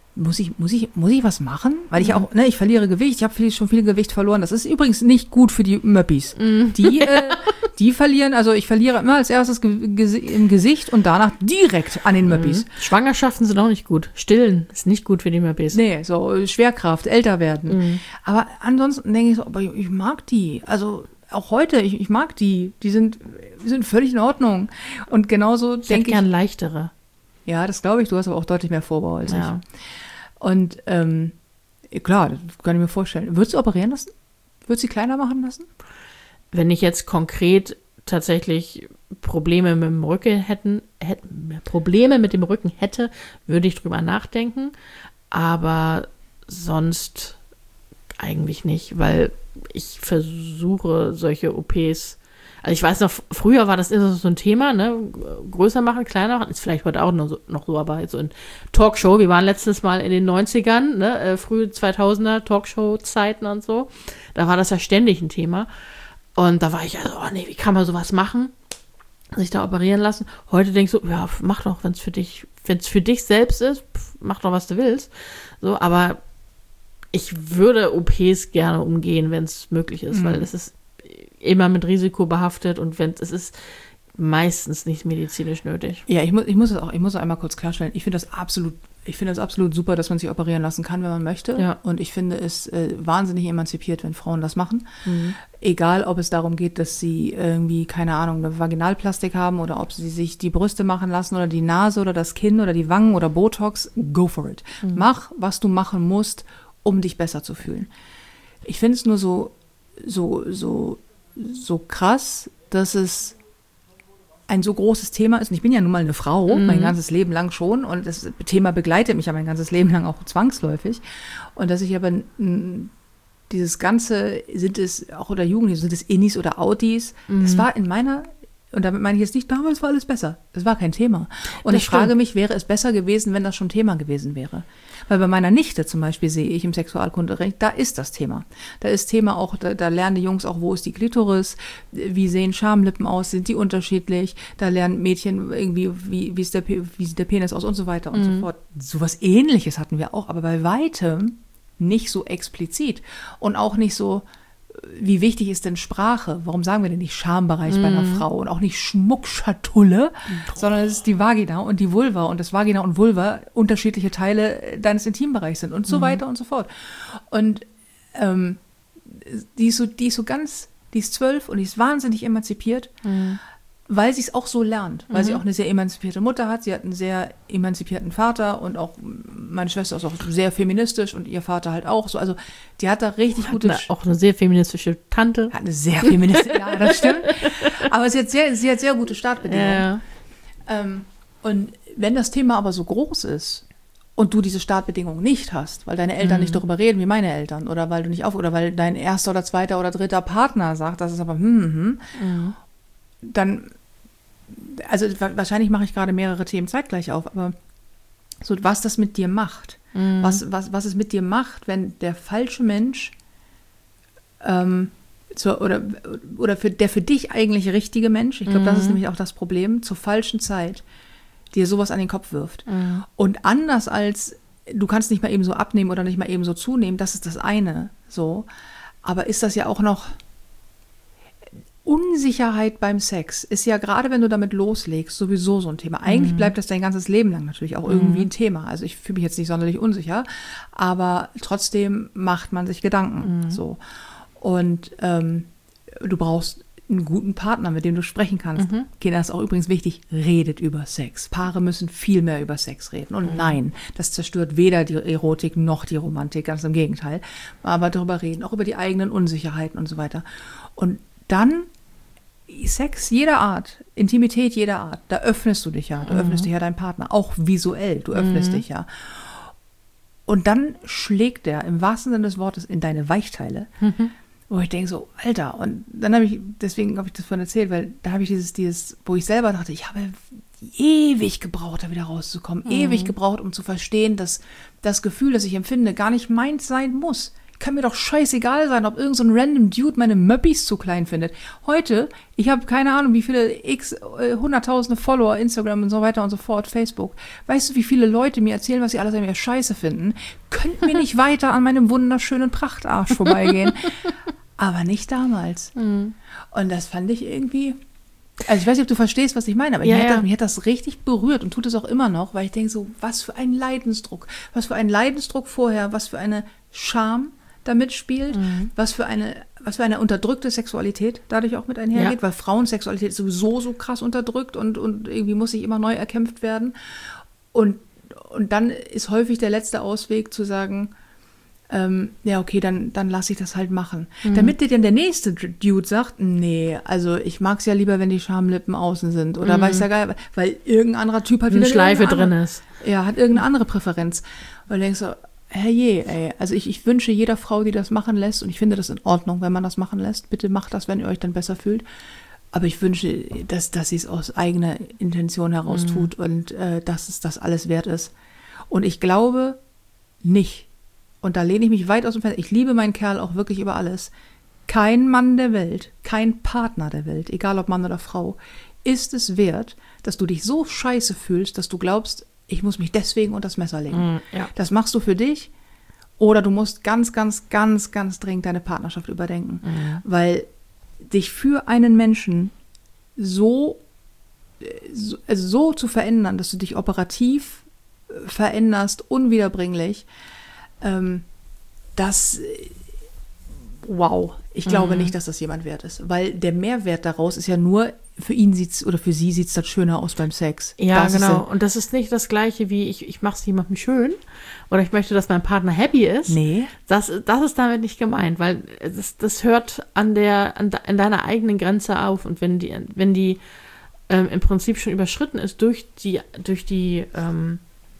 muss ich, muss ich, muss ich was machen? Weil ich
Mhm.
auch, ne, ich verliere Gewicht, ich habe viel, schon viel Gewicht verloren. Das ist übrigens nicht gut für die Möppis.
Mhm.
Die, äh, die verlieren, also ich verliere immer als erstes ge ge im Gesicht und danach direkt an den Möppis.
Mhm. Schwangerschaften sind auch nicht gut. Stillen ist nicht gut für die Möppis.
Nee, so äh, Schwerkraft, älter werden.
Mhm.
Aber ansonsten denke ich so, aber ich, ich mag die. Also auch heute, ich, ich mag die. Die sind, die sind völlig in Ordnung. Und genauso
Ich hätte
denke ich.
gern leichtere.
Ja, das glaube ich. Du hast aber auch deutlich mehr Vorbau als
Ja.
ich. Und ähm, klar, das kann ich mir vorstellen. Würdest du operieren lassen? Würdest du sie kleiner machen lassen?
Wenn ich jetzt konkret tatsächlich Probleme mit dem Rücken hätten, hätten Probleme mit dem Rücken hätte, würde ich drüber nachdenken. Aber sonst eigentlich nicht, weil ich versuche solche O Ps. Also ich weiß noch, früher war das immer so ein Thema, ne? Größer machen, kleiner machen, ist vielleicht heute auch noch so, noch so aber halt so in Talkshow, wir waren letztes Mal in den neunzigern, ne? äh, frühe zweitausender Talkshow-Zeiten und so, da war das ja ständig ein Thema und da war ich also, oh nee, wie kann man sowas machen, sich da operieren lassen. Heute denkst du, ja, mach doch, wenn es für dich, wenn es für dich selbst ist, pf, mach doch, was du willst, so, aber ich würde O Ps gerne umgehen, wenn es möglich ist, mhm. weil es ist immer mit Risiko behaftet und wenn es ist meistens nicht medizinisch nötig.
Ja, ich muss, ich muss das auch, ich muss einmal kurz klarstellen. Ich finde das absolut, ich finde das absolut super, dass man sich operieren lassen kann, wenn man möchte.
Ja.
Und ich finde es äh, wahnsinnig emanzipiert, wenn Frauen das machen.
Mhm.
Egal, ob es darum geht, dass sie irgendwie, keine Ahnung, eine Vaginalplastik haben oder ob sie sich die Brüste machen lassen oder die Nase oder das Kinn oder die Wangen oder Botox. Go for it. Mhm. Mach, was du machen musst, um dich besser zu fühlen. Ich finde es nur so, so, so, so krass, dass es ein so großes Thema ist. Und ich bin ja nun mal eine Frau, mhm. mein ganzes Leben lang schon. Und das Thema begleitet mich ja mein ganzes Leben lang auch zwangsläufig. Und dass ich aber n, dieses Ganze, sind es auch oder Jugendliche, sind es Innis oder Outies, mhm. das war in meiner, und damit meine ich jetzt nicht, damals war alles besser. Das war kein Thema. Und das ich stimmt. frage mich, wäre es besser gewesen, wenn das schon Thema gewesen wäre? Weil bei meiner Nichte zum Beispiel sehe ich im Sexualkundeunterricht, da ist das Thema. Da ist Thema auch, da, da lernen die Jungs auch, wo ist die Klitoris, wie sehen Schamlippen aus, sind die unterschiedlich, da lernen Mädchen irgendwie, wie, wie, ist der, wie sieht der Penis aus und so weiter und mhm. so fort. So was Ähnliches hatten wir auch, aber bei weitem nicht so explizit und auch nicht so, wie wichtig ist denn Sprache? Warum sagen wir denn nicht Schambereich mm. bei einer Frau und auch nicht Schmuckschatulle, oh. sondern es ist die Vagina und die Vulva und das Vagina und Vulva unterschiedliche Teile deines Intimbereichs sind und so mm. weiter und so fort. Und ähm, die ist so, die ist so ganz, die ist zwölf und die ist wahnsinnig emanzipiert, mm. weil sie es auch so lernt, weil mhm. sie auch eine sehr emanzipierte Mutter hat. Sie hat einen sehr emanzipierten Vater und auch meine Schwester ist auch sehr feministisch und ihr Vater halt auch so. Also die hat da richtig
hat
gute...
Eine, auch eine sehr feministische Tante.
Hat eine sehr feministische, ja, das stimmt. Aber sie hat sehr, sie hat sehr gute Startbedingungen.
Ja.
Ähm, und wenn das Thema aber so groß ist und du diese Startbedingungen nicht hast, weil deine Eltern mhm. nicht darüber reden wie meine Eltern oder weil du nicht auf oder weil dein erster oder zweiter oder dritter Partner sagt, das ist aber hm, hm, hm, mhm. dann... Also wahrscheinlich mache ich gerade mehrere Themen zeitgleich auf, aber so was das mit dir macht, mhm. was, was, was es mit dir macht, wenn der falsche Mensch ähm, zur, oder, oder für, der für dich eigentlich richtige Mensch, ich glaube, mhm. das ist nämlich auch das Problem, zur falschen Zeit dir sowas an den Kopf wirft. Mhm. Und anders als, du kannst nicht mal eben so abnehmen oder nicht mal eben so zunehmen, das ist das eine, so, aber ist das ja auch noch... Unsicherheit beim Sex ist ja gerade, wenn du damit loslegst, sowieso so ein Thema. Eigentlich mhm. bleibt das dein ganzes Leben lang natürlich auch irgendwie ein Thema. Also ich fühle mich jetzt nicht sonderlich unsicher, aber trotzdem macht man sich Gedanken. Mhm. So. Und ähm, du brauchst einen guten Partner, mit dem du sprechen kannst. Mhm. Kinder, ist auch übrigens wichtig, redet über Sex. Paare müssen viel mehr über Sex reden. Und mhm. nein, das zerstört weder die Erotik noch die Romantik, ganz im Gegenteil. Aber darüber reden, auch über die eigenen Unsicherheiten und so weiter. Und dann Sex jeder Art, Intimität jeder Art, da öffnest du dich ja, du mhm. öffnest dich ja deinem Partner, auch visuell, du öffnest mhm. dich ja. Und dann schlägt der im wahrsten Sinne des Wortes in deine Weichteile, mhm. wo ich denke so, Alter, und dann habe ich, deswegen habe ich das vorhin erzählt, weil da habe ich dieses, dieses, wo ich selber dachte, ich habe ewig gebraucht, da wieder rauszukommen, mhm. ewig gebraucht, um zu verstehen, dass das Gefühl, das ich empfinde, gar nicht meins sein muss. kann mir doch scheißegal sein, ob irgend so ein random Dude meine Möppis zu klein findet. Heute, ich habe keine Ahnung, wie viele x, äh, hunderttausende Follower, Instagram und so weiter und so fort, Facebook. Weißt du, wie viele Leute mir erzählen, was sie alles an mir scheiße finden? Könnt mir nicht weiter an meinem wunderschönen Prachtarsch vorbeigehen. Aber nicht damals. Mhm. Und das fand ich irgendwie... Also ich weiß nicht, ob du verstehst, was ich meine, aber ja, mich, hat das, mich hat das richtig berührt und tut es auch immer noch, weil ich denke so, was für ein Leidensdruck, was für ein Leidensdruck vorher, was für eine Scham da mitspielt, mhm. was für eine, was für eine unterdrückte Sexualität dadurch auch mit einhergeht, ja. weil Frauensexualität ist sowieso so krass unterdrückt und, und irgendwie muss sich immer neu erkämpft werden. Und, und dann ist häufig der letzte Ausweg zu sagen, Ähm, ja, okay, dann, dann lasse ich das halt machen. Mhm. Damit dir dann der nächste Dude sagt, nee, also ich mag es ja lieber, wenn die Schamlippen außen sind. Oder mhm. weiß ja geil, weil irgendein anderer Typ hat
eine
wieder
Schleife drin ist.
Ja, hat irgendeine andere Präferenz. Und du denkst so, herrje, ey, also ich, ich wünsche jeder Frau, die das machen lässt, und ich finde das in Ordnung, wenn man das machen lässt. Bitte macht das, wenn ihr euch dann besser fühlt. Aber ich wünsche, dass, dass sie es aus eigener Intention heraus mhm. tut und äh, dass es das alles wert ist. Und ich glaube nicht, und da lehne ich mich weit aus dem Fenster, ich liebe meinen Kerl auch wirklich über alles. Kein Mann der Welt, kein Partner der Welt, egal ob Mann oder Frau, ist es wert, dass du dich so scheiße fühlst, dass du glaubst, ich muss mich deswegen unter das Messer legen.
Mm, ja.
Das machst du für dich oder du musst ganz, ganz, ganz, ganz dringend deine Partnerschaft überdenken. Mm. Weil dich für einen Menschen so, so, also so zu verändern, dass du dich operativ veränderst, unwiederbringlich, Ähm, das, wow, ich glaube mhm. nicht, dass das jemand wert ist, weil der Mehrwert daraus ist ja nur, für ihn sieht's oder für sie sieht's das schöner aus beim Sex.
Ja,
das
genau.
Ja,
und das ist nicht das Gleiche wie ich, ich mache es jemandem schön oder ich möchte, dass mein Partner happy ist.
Nee.
Das, das ist damit nicht gemeint, weil das, das hört an der, an, an deiner eigenen Grenze auf und wenn die, wenn die ähm, im Prinzip schon überschritten ist durch die, durch die, ähm,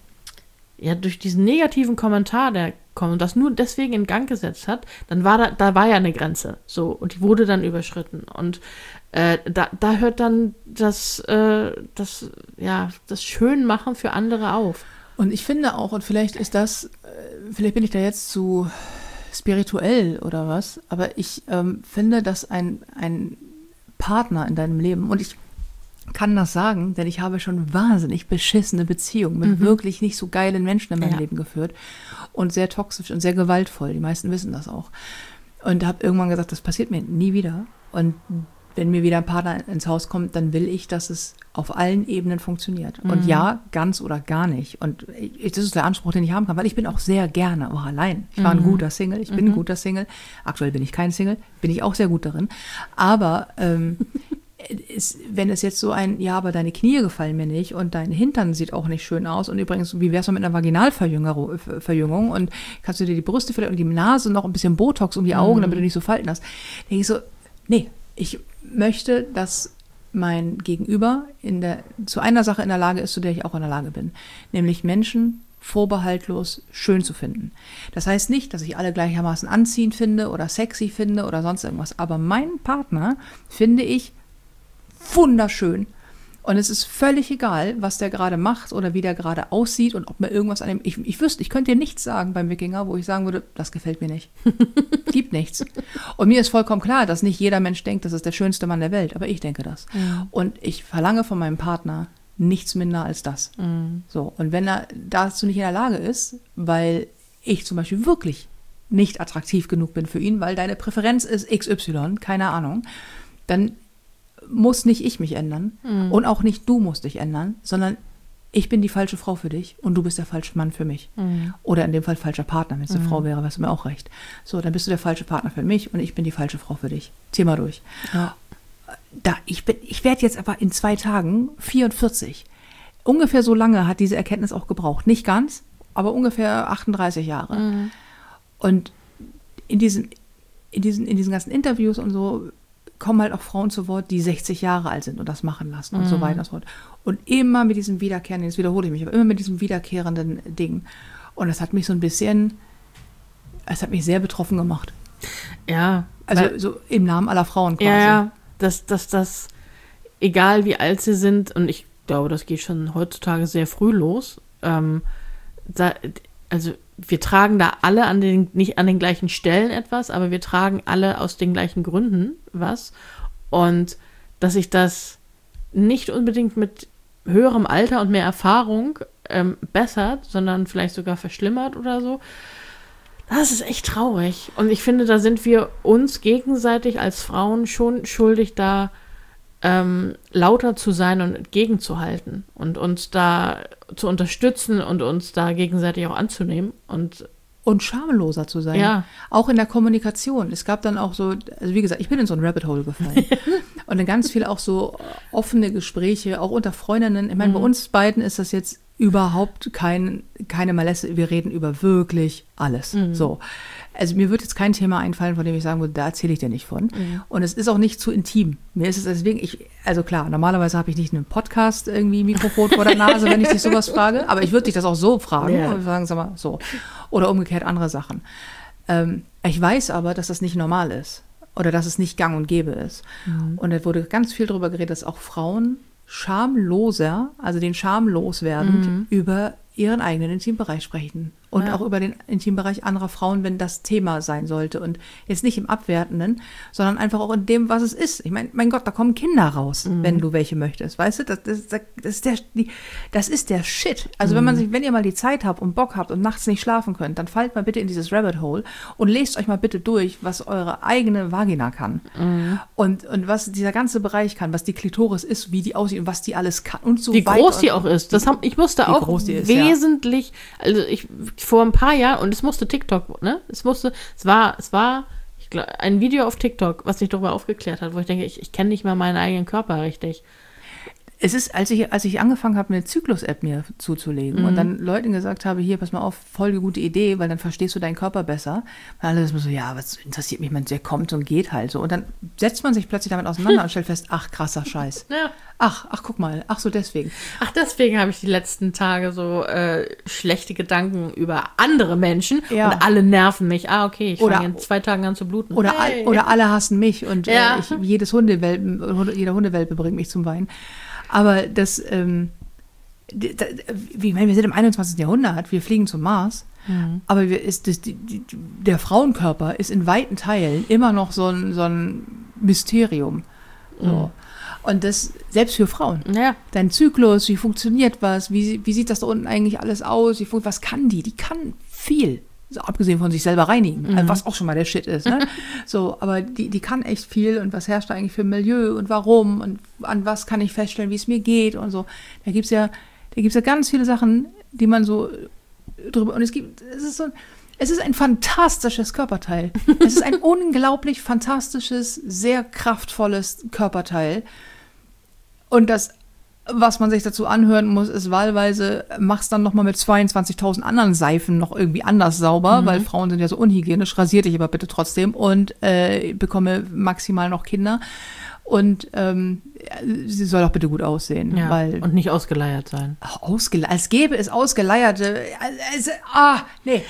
ja, durch diesen negativen Kommentar, der kommt und das nur deswegen in Gang gesetzt hat, dann war da, da war ja eine Grenze, so, und die wurde dann überschritten. Und äh, da, da hört dann das, äh, das, ja, das Schönmachen für andere auf.
Und ich finde auch, und vielleicht ist das, vielleicht bin ich da jetzt zu spirituell oder was, aber ich ähm, finde, dass ein, ein Partner in deinem Leben, und ich kann das sagen, denn ich habe schon wahnsinnig beschissene Beziehungen mit mhm. wirklich nicht so geilen Menschen in meinem ja. Leben geführt und sehr toxisch und sehr gewaltvoll. Die meisten wissen das auch. Und habe irgendwann gesagt, das passiert mir nie wieder. Und wenn mir wieder ein Partner ins Haus kommt, dann will ich, dass es auf allen Ebenen funktioniert. Mhm. Und ja, ganz oder gar nicht. Und ich, das ist der Anspruch, den ich haben kann, weil ich bin auch sehr gerne auch allein. Ich war ein mhm. guter Single, ich bin mhm. ein guter Single. Aktuell bin ich kein Single, bin ich auch sehr gut darin. Aber ähm, Ist, wenn es jetzt so ein, ja, aber deine Knie gefallen mir nicht und dein Hintern sieht auch nicht schön aus und übrigens, wie wär's noch mit einer Vaginalverjüngung und kannst du dir die Brüste vielleicht und die Nase noch ein bisschen Botox um die Augen, mm. damit du nicht so Falten hast. Da denke ich so, nee, ich möchte, dass mein Gegenüber in der, zu einer Sache in der Lage ist, zu der ich auch in der Lage bin, nämlich Menschen vorbehaltlos schön zu finden. Das heißt nicht, dass ich alle gleichermaßen anziehend finde oder sexy finde oder sonst irgendwas, aber meinen Partner finde ich wunderschön. Und es ist völlig egal, was der gerade macht oder wie der gerade aussieht und ob mir irgendwas an dem... Ich, ich wüsste, ich könnte dir nichts sagen beim Wikinger, wo ich sagen würde, das gefällt mir nicht. Gibt nichts. Und mir ist vollkommen klar, dass nicht jeder Mensch denkt, das ist der schönste Mann der Welt, aber ich denke das. Mhm. Und ich verlange von meinem Partner nichts minder als das. Mhm. So, und wenn er dazu nicht in der Lage ist, weil ich zum Beispiel wirklich nicht attraktiv genug bin für ihn, weil deine Präferenz ist X Y, keine Ahnung, dann muss nicht ich mich ändern mhm. und auch nicht du musst dich ändern, sondern ich bin die falsche Frau für dich und du bist der falsche Mann für mich. Mhm. Oder in dem Fall falscher Partner. Wenn es eine mhm. Frau wäre, wärst du mir auch recht. So, dann bist du der falsche Partner für mich und ich bin die falsche Frau für dich. Zieh mal durch. Ja. Da, ich bin, ich werde jetzt aber in zwei Tagen vierundvierzig. Ungefähr so lange hat diese Erkenntnis auch gebraucht. Nicht ganz, aber ungefähr achtunddreißig Jahre. Mhm. Und in diesen, in diesen, in diesen ganzen Interviews und so kommen halt auch Frauen zu Wort, die sechzig Jahre alt sind und das machen lassen und mm. so weiter und so fort. Und immer mit diesem wiederkehrenden, jetzt wiederhole ich mich, aber immer mit diesem wiederkehrenden Ding. Und das hat mich so ein bisschen, es hat mich sehr betroffen gemacht.
Ja.
Also weil, so im Namen aller Frauen quasi.
Ja, ja, dass das, das, egal wie alt sie sind, und ich glaube, das geht schon heutzutage sehr früh los, ähm, da, also wir tragen da alle an den, nicht an den gleichen Stellen etwas, aber wir tragen alle aus den gleichen Gründen was. Und dass sich das nicht unbedingt mit höherem Alter und mehr Erfahrung ähm, bessert, sondern vielleicht sogar verschlimmert oder so. Das ist echt traurig. Und ich finde, da sind wir uns gegenseitig als Frauen schon schuldig, da ähm, lauter zu sein und entgegenzuhalten und uns da zu unterstützen und uns da gegenseitig auch anzunehmen. Und
Und schamloser zu sein.
Ja.
Auch in der Kommunikation. Es gab dann auch so, also wie gesagt, ich bin in so ein Rabbit Hole gefallen. Und dann ganz viel auch so offene Gespräche, auch unter Freundinnen. Ich meine,
Mhm.
bei uns beiden ist das jetzt überhaupt kein, keine Malesse. Wir reden über wirklich alles.
Mhm.
So. Also mir wird jetzt kein Thema einfallen, von dem ich sagen würde, da erzähle ich dir nicht von.
Mhm.
Und es ist auch nicht zu intim. Mir ist es deswegen, ich, also klar, normalerweise habe ich nicht einen Podcast irgendwie Mikrofon vor der Nase, wenn ich dich sowas frage. Aber ich würde dich das auch so fragen.
Ja.
Und sagen, sag mal, so. Oder umgekehrt andere Sachen. Ähm, ich weiß aber, dass das nicht normal ist. Oder dass es nicht gang und gäbe ist.
Mhm.
Und da wurde ganz viel darüber geredet, dass auch Frauen schamloser, also den Scham loswerdend,
Mhm.
über ihren eigenen Intimbereich sprechen. Und
Ja.
auch über den Intimbereich anderer Frauen, wenn das Thema sein sollte. Und jetzt nicht im Abwertenden, sondern einfach auch in dem, was es ist. Ich meine, mein Gott, da kommen Kinder raus,
Mhm.
wenn du welche möchtest. Weißt du, das, das, das, ist, der, die, das ist der Shit. Also wenn man sich, wenn ihr mal die Zeit habt und Bock habt und nachts nicht schlafen könnt, dann fallt mal bitte in dieses Rabbit Hole und lest euch mal bitte durch, was eure eigene Vagina kann.
Mhm.
Und, und was dieser ganze Bereich kann, was die Klitoris ist, wie die aussieht und was die alles kann und so
Wie
weiter.
groß die auch ist. Das haben, ich musste
Wie
auch
groß die ist, ja.
wesentlich, also ich vor ein paar Jahren, und es musste TikTok, ne? Es musste, es war, es war, ich glaub, ein Video auf TikTok, was mich darüber aufgeklärt hat, wo ich denke, ich, ich kenne nicht mal meinen eigenen Körper richtig.
Es ist, als ich, als ich angefangen habe, eine Zyklus-App mir zuzulegen
Mhm.
und dann Leuten gesagt habe, hier, pass mal auf, voll die gute Idee, weil dann verstehst du deinen Körper besser. Weil alle so, ja, was interessiert mich, man, der kommt und geht halt so. Und dann setzt man sich plötzlich damit auseinander und stellt fest, ach, krasser Scheiß.
Ja.
Ach, ach, guck mal, ach so, deswegen.
Ach, deswegen habe ich die letzten Tage so äh, schlechte Gedanken über andere Menschen
Ja.
und alle nerven mich. Ah, okay, ich
Oder-
fange in zwei Tagen an zu bluten.
Oder,
Hey.
all, oder alle hassen mich und
Ja.
äh, ich, jedes Hundewelpen, Hunde- jeder Hundewelpe bringt mich zum Weinen. Aber das, ähm, d- d- wie, ich meine, wir sind im einundzwanzigsten Jahrhundert, wir fliegen zum Mars,
Mhm.
aber wir, ist das, die, die, der Frauenkörper ist in weiten Teilen immer noch so ein, so ein Mysterium. So.
Mhm.
Und das selbst für Frauen.
Ja.
Dein Zyklus, wie funktioniert was, wie, wie sieht das da unten eigentlich alles aus, wie, fun- was kann die? Die kann viel. So, abgesehen von sich selber reinigen,
Mhm.
was auch schon mal der Shit ist. Ne? So, aber die, die kann echt viel und was herrscht da eigentlich für ein Milieu und warum und an was kann ich feststellen, wie es mir geht und so. Da gibt's ja, da gibt's ja ganz viele Sachen, die man so drüber, und es gibt, es ist so, es ist ein fantastisches Körperteil. Es ist ein unglaublich fantastisches, sehr kraftvolles Körperteil. Und das, was man sich dazu anhören muss, ist wahlweise, mach's dann nochmal mit zweiundzwanzigtausend anderen Seifen noch irgendwie anders sauber,
Mhm.
weil Frauen sind ja so unhygienisch, rasier dich aber bitte trotzdem und äh, bekomme maximal noch Kinder. Und ähm, sie soll auch bitte gut aussehen,
Ja.
weil
Und nicht ausgeleiert sein.
Ach, ausgele als gäbe es ausgeleierte, also, ah, nee,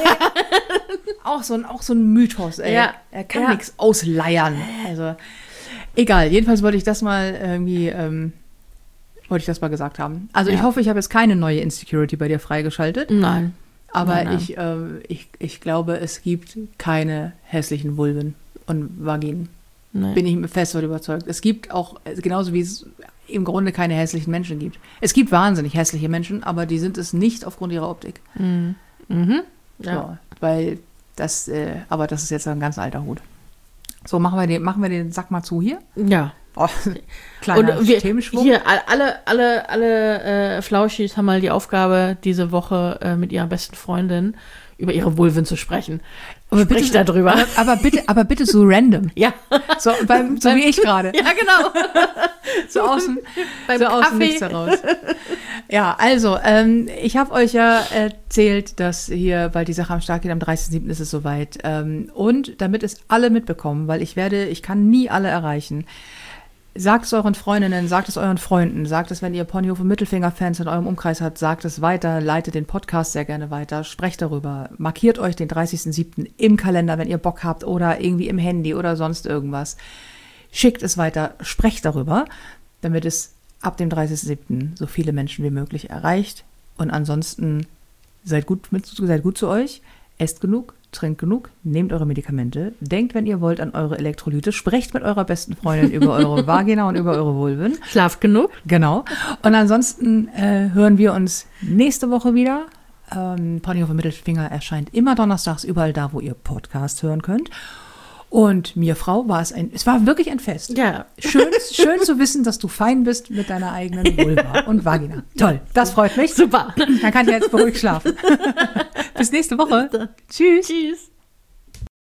nee. auch, so ein, auch so ein Mythos, ey.
Ja.
Er kann
Ja.
nichts ausleiern, also, egal, jedenfalls wollte ich das mal irgendwie, ähm, wollte ich das mal gesagt haben. Also ich
Ja.
hoffe, ich habe jetzt keine neue Insecurity bei dir freigeschaltet,
Nein.
aber
Nein, nein.
Ich, ähm, ich, ich glaube, es gibt keine hässlichen Vulven und Vaginen.
Nein.
Bin ich mir fest davon überzeugt. Es gibt auch, also genauso wie es im Grunde keine hässlichen Menschen gibt. Es gibt wahnsinnig hässliche Menschen, aber die sind es nicht aufgrund ihrer Optik.
Mhm. Mhm. Ja.
So, weil das, äh, aber das ist jetzt ein ganz alter Hut. So, machen wir den, machen wir den Sack mal zu hier.
Ja.
Oh, kleiner
Und wir,
Themenschwung.
hier, alle, alle, alle äh, Flauschis haben mal die Aufgabe, diese Woche äh, mit ihrer besten Freundin über ihre Vulven zu sprechen.
Aber
Sprich
bitte-
darüber.
Aber, aber bitte, aber bitte so random.
Ja.
So, beim, so wie ich gerade.
Ja, genau.
So aus dem,
Beim
so aus dem
Kaffee.
Nichts heraus. Ja, also, ähm, ich habe euch ja erzählt, dass hier bald die Sache am Start geht, am dreißigsten siebten ist es soweit. Ähm, und damit es alle mitbekommen, weil ich werde, ich kann nie alle erreichen, sagt es euren Freundinnen, sagt es euren Freunden, sagt es, wenn ihr Ponyhof und Mittelfinger-Fans in eurem Umkreis habt, sagt es weiter, leitet den Podcast sehr gerne weiter, sprecht darüber, markiert euch den dreißigsten siebten im Kalender, wenn ihr Bock habt oder irgendwie im Handy oder sonst irgendwas. Schickt es weiter, sprecht darüber, damit es ab dem dreißigsten siebten so viele Menschen wie möglich erreicht. Und ansonsten seid gut, mit, seid gut zu euch, esst genug, trinkt genug, nehmt eure Medikamente, denkt, wenn ihr wollt, an eure Elektrolyte, sprecht mit eurer besten Freundin über eure Vagina und über eure Vulven.
Schlaft genug.
Genau. Und ansonsten äh, hören wir uns nächste Woche wieder. Ähm, Ponyhof Mittelfinger erscheint immer donnerstags überall da, wo ihr Podcast hören könnt. Und mir, Frau, war es ein, es war wirklich ein Fest.
Ja.
Schön, schön zu wissen, dass du fein bist mit deiner eigenen Vulva und Vagina. Toll, das freut mich.
Super.
Dann kann ich jetzt beruhigt schlafen. Bis nächste Woche. Tschüss.
Tschüss.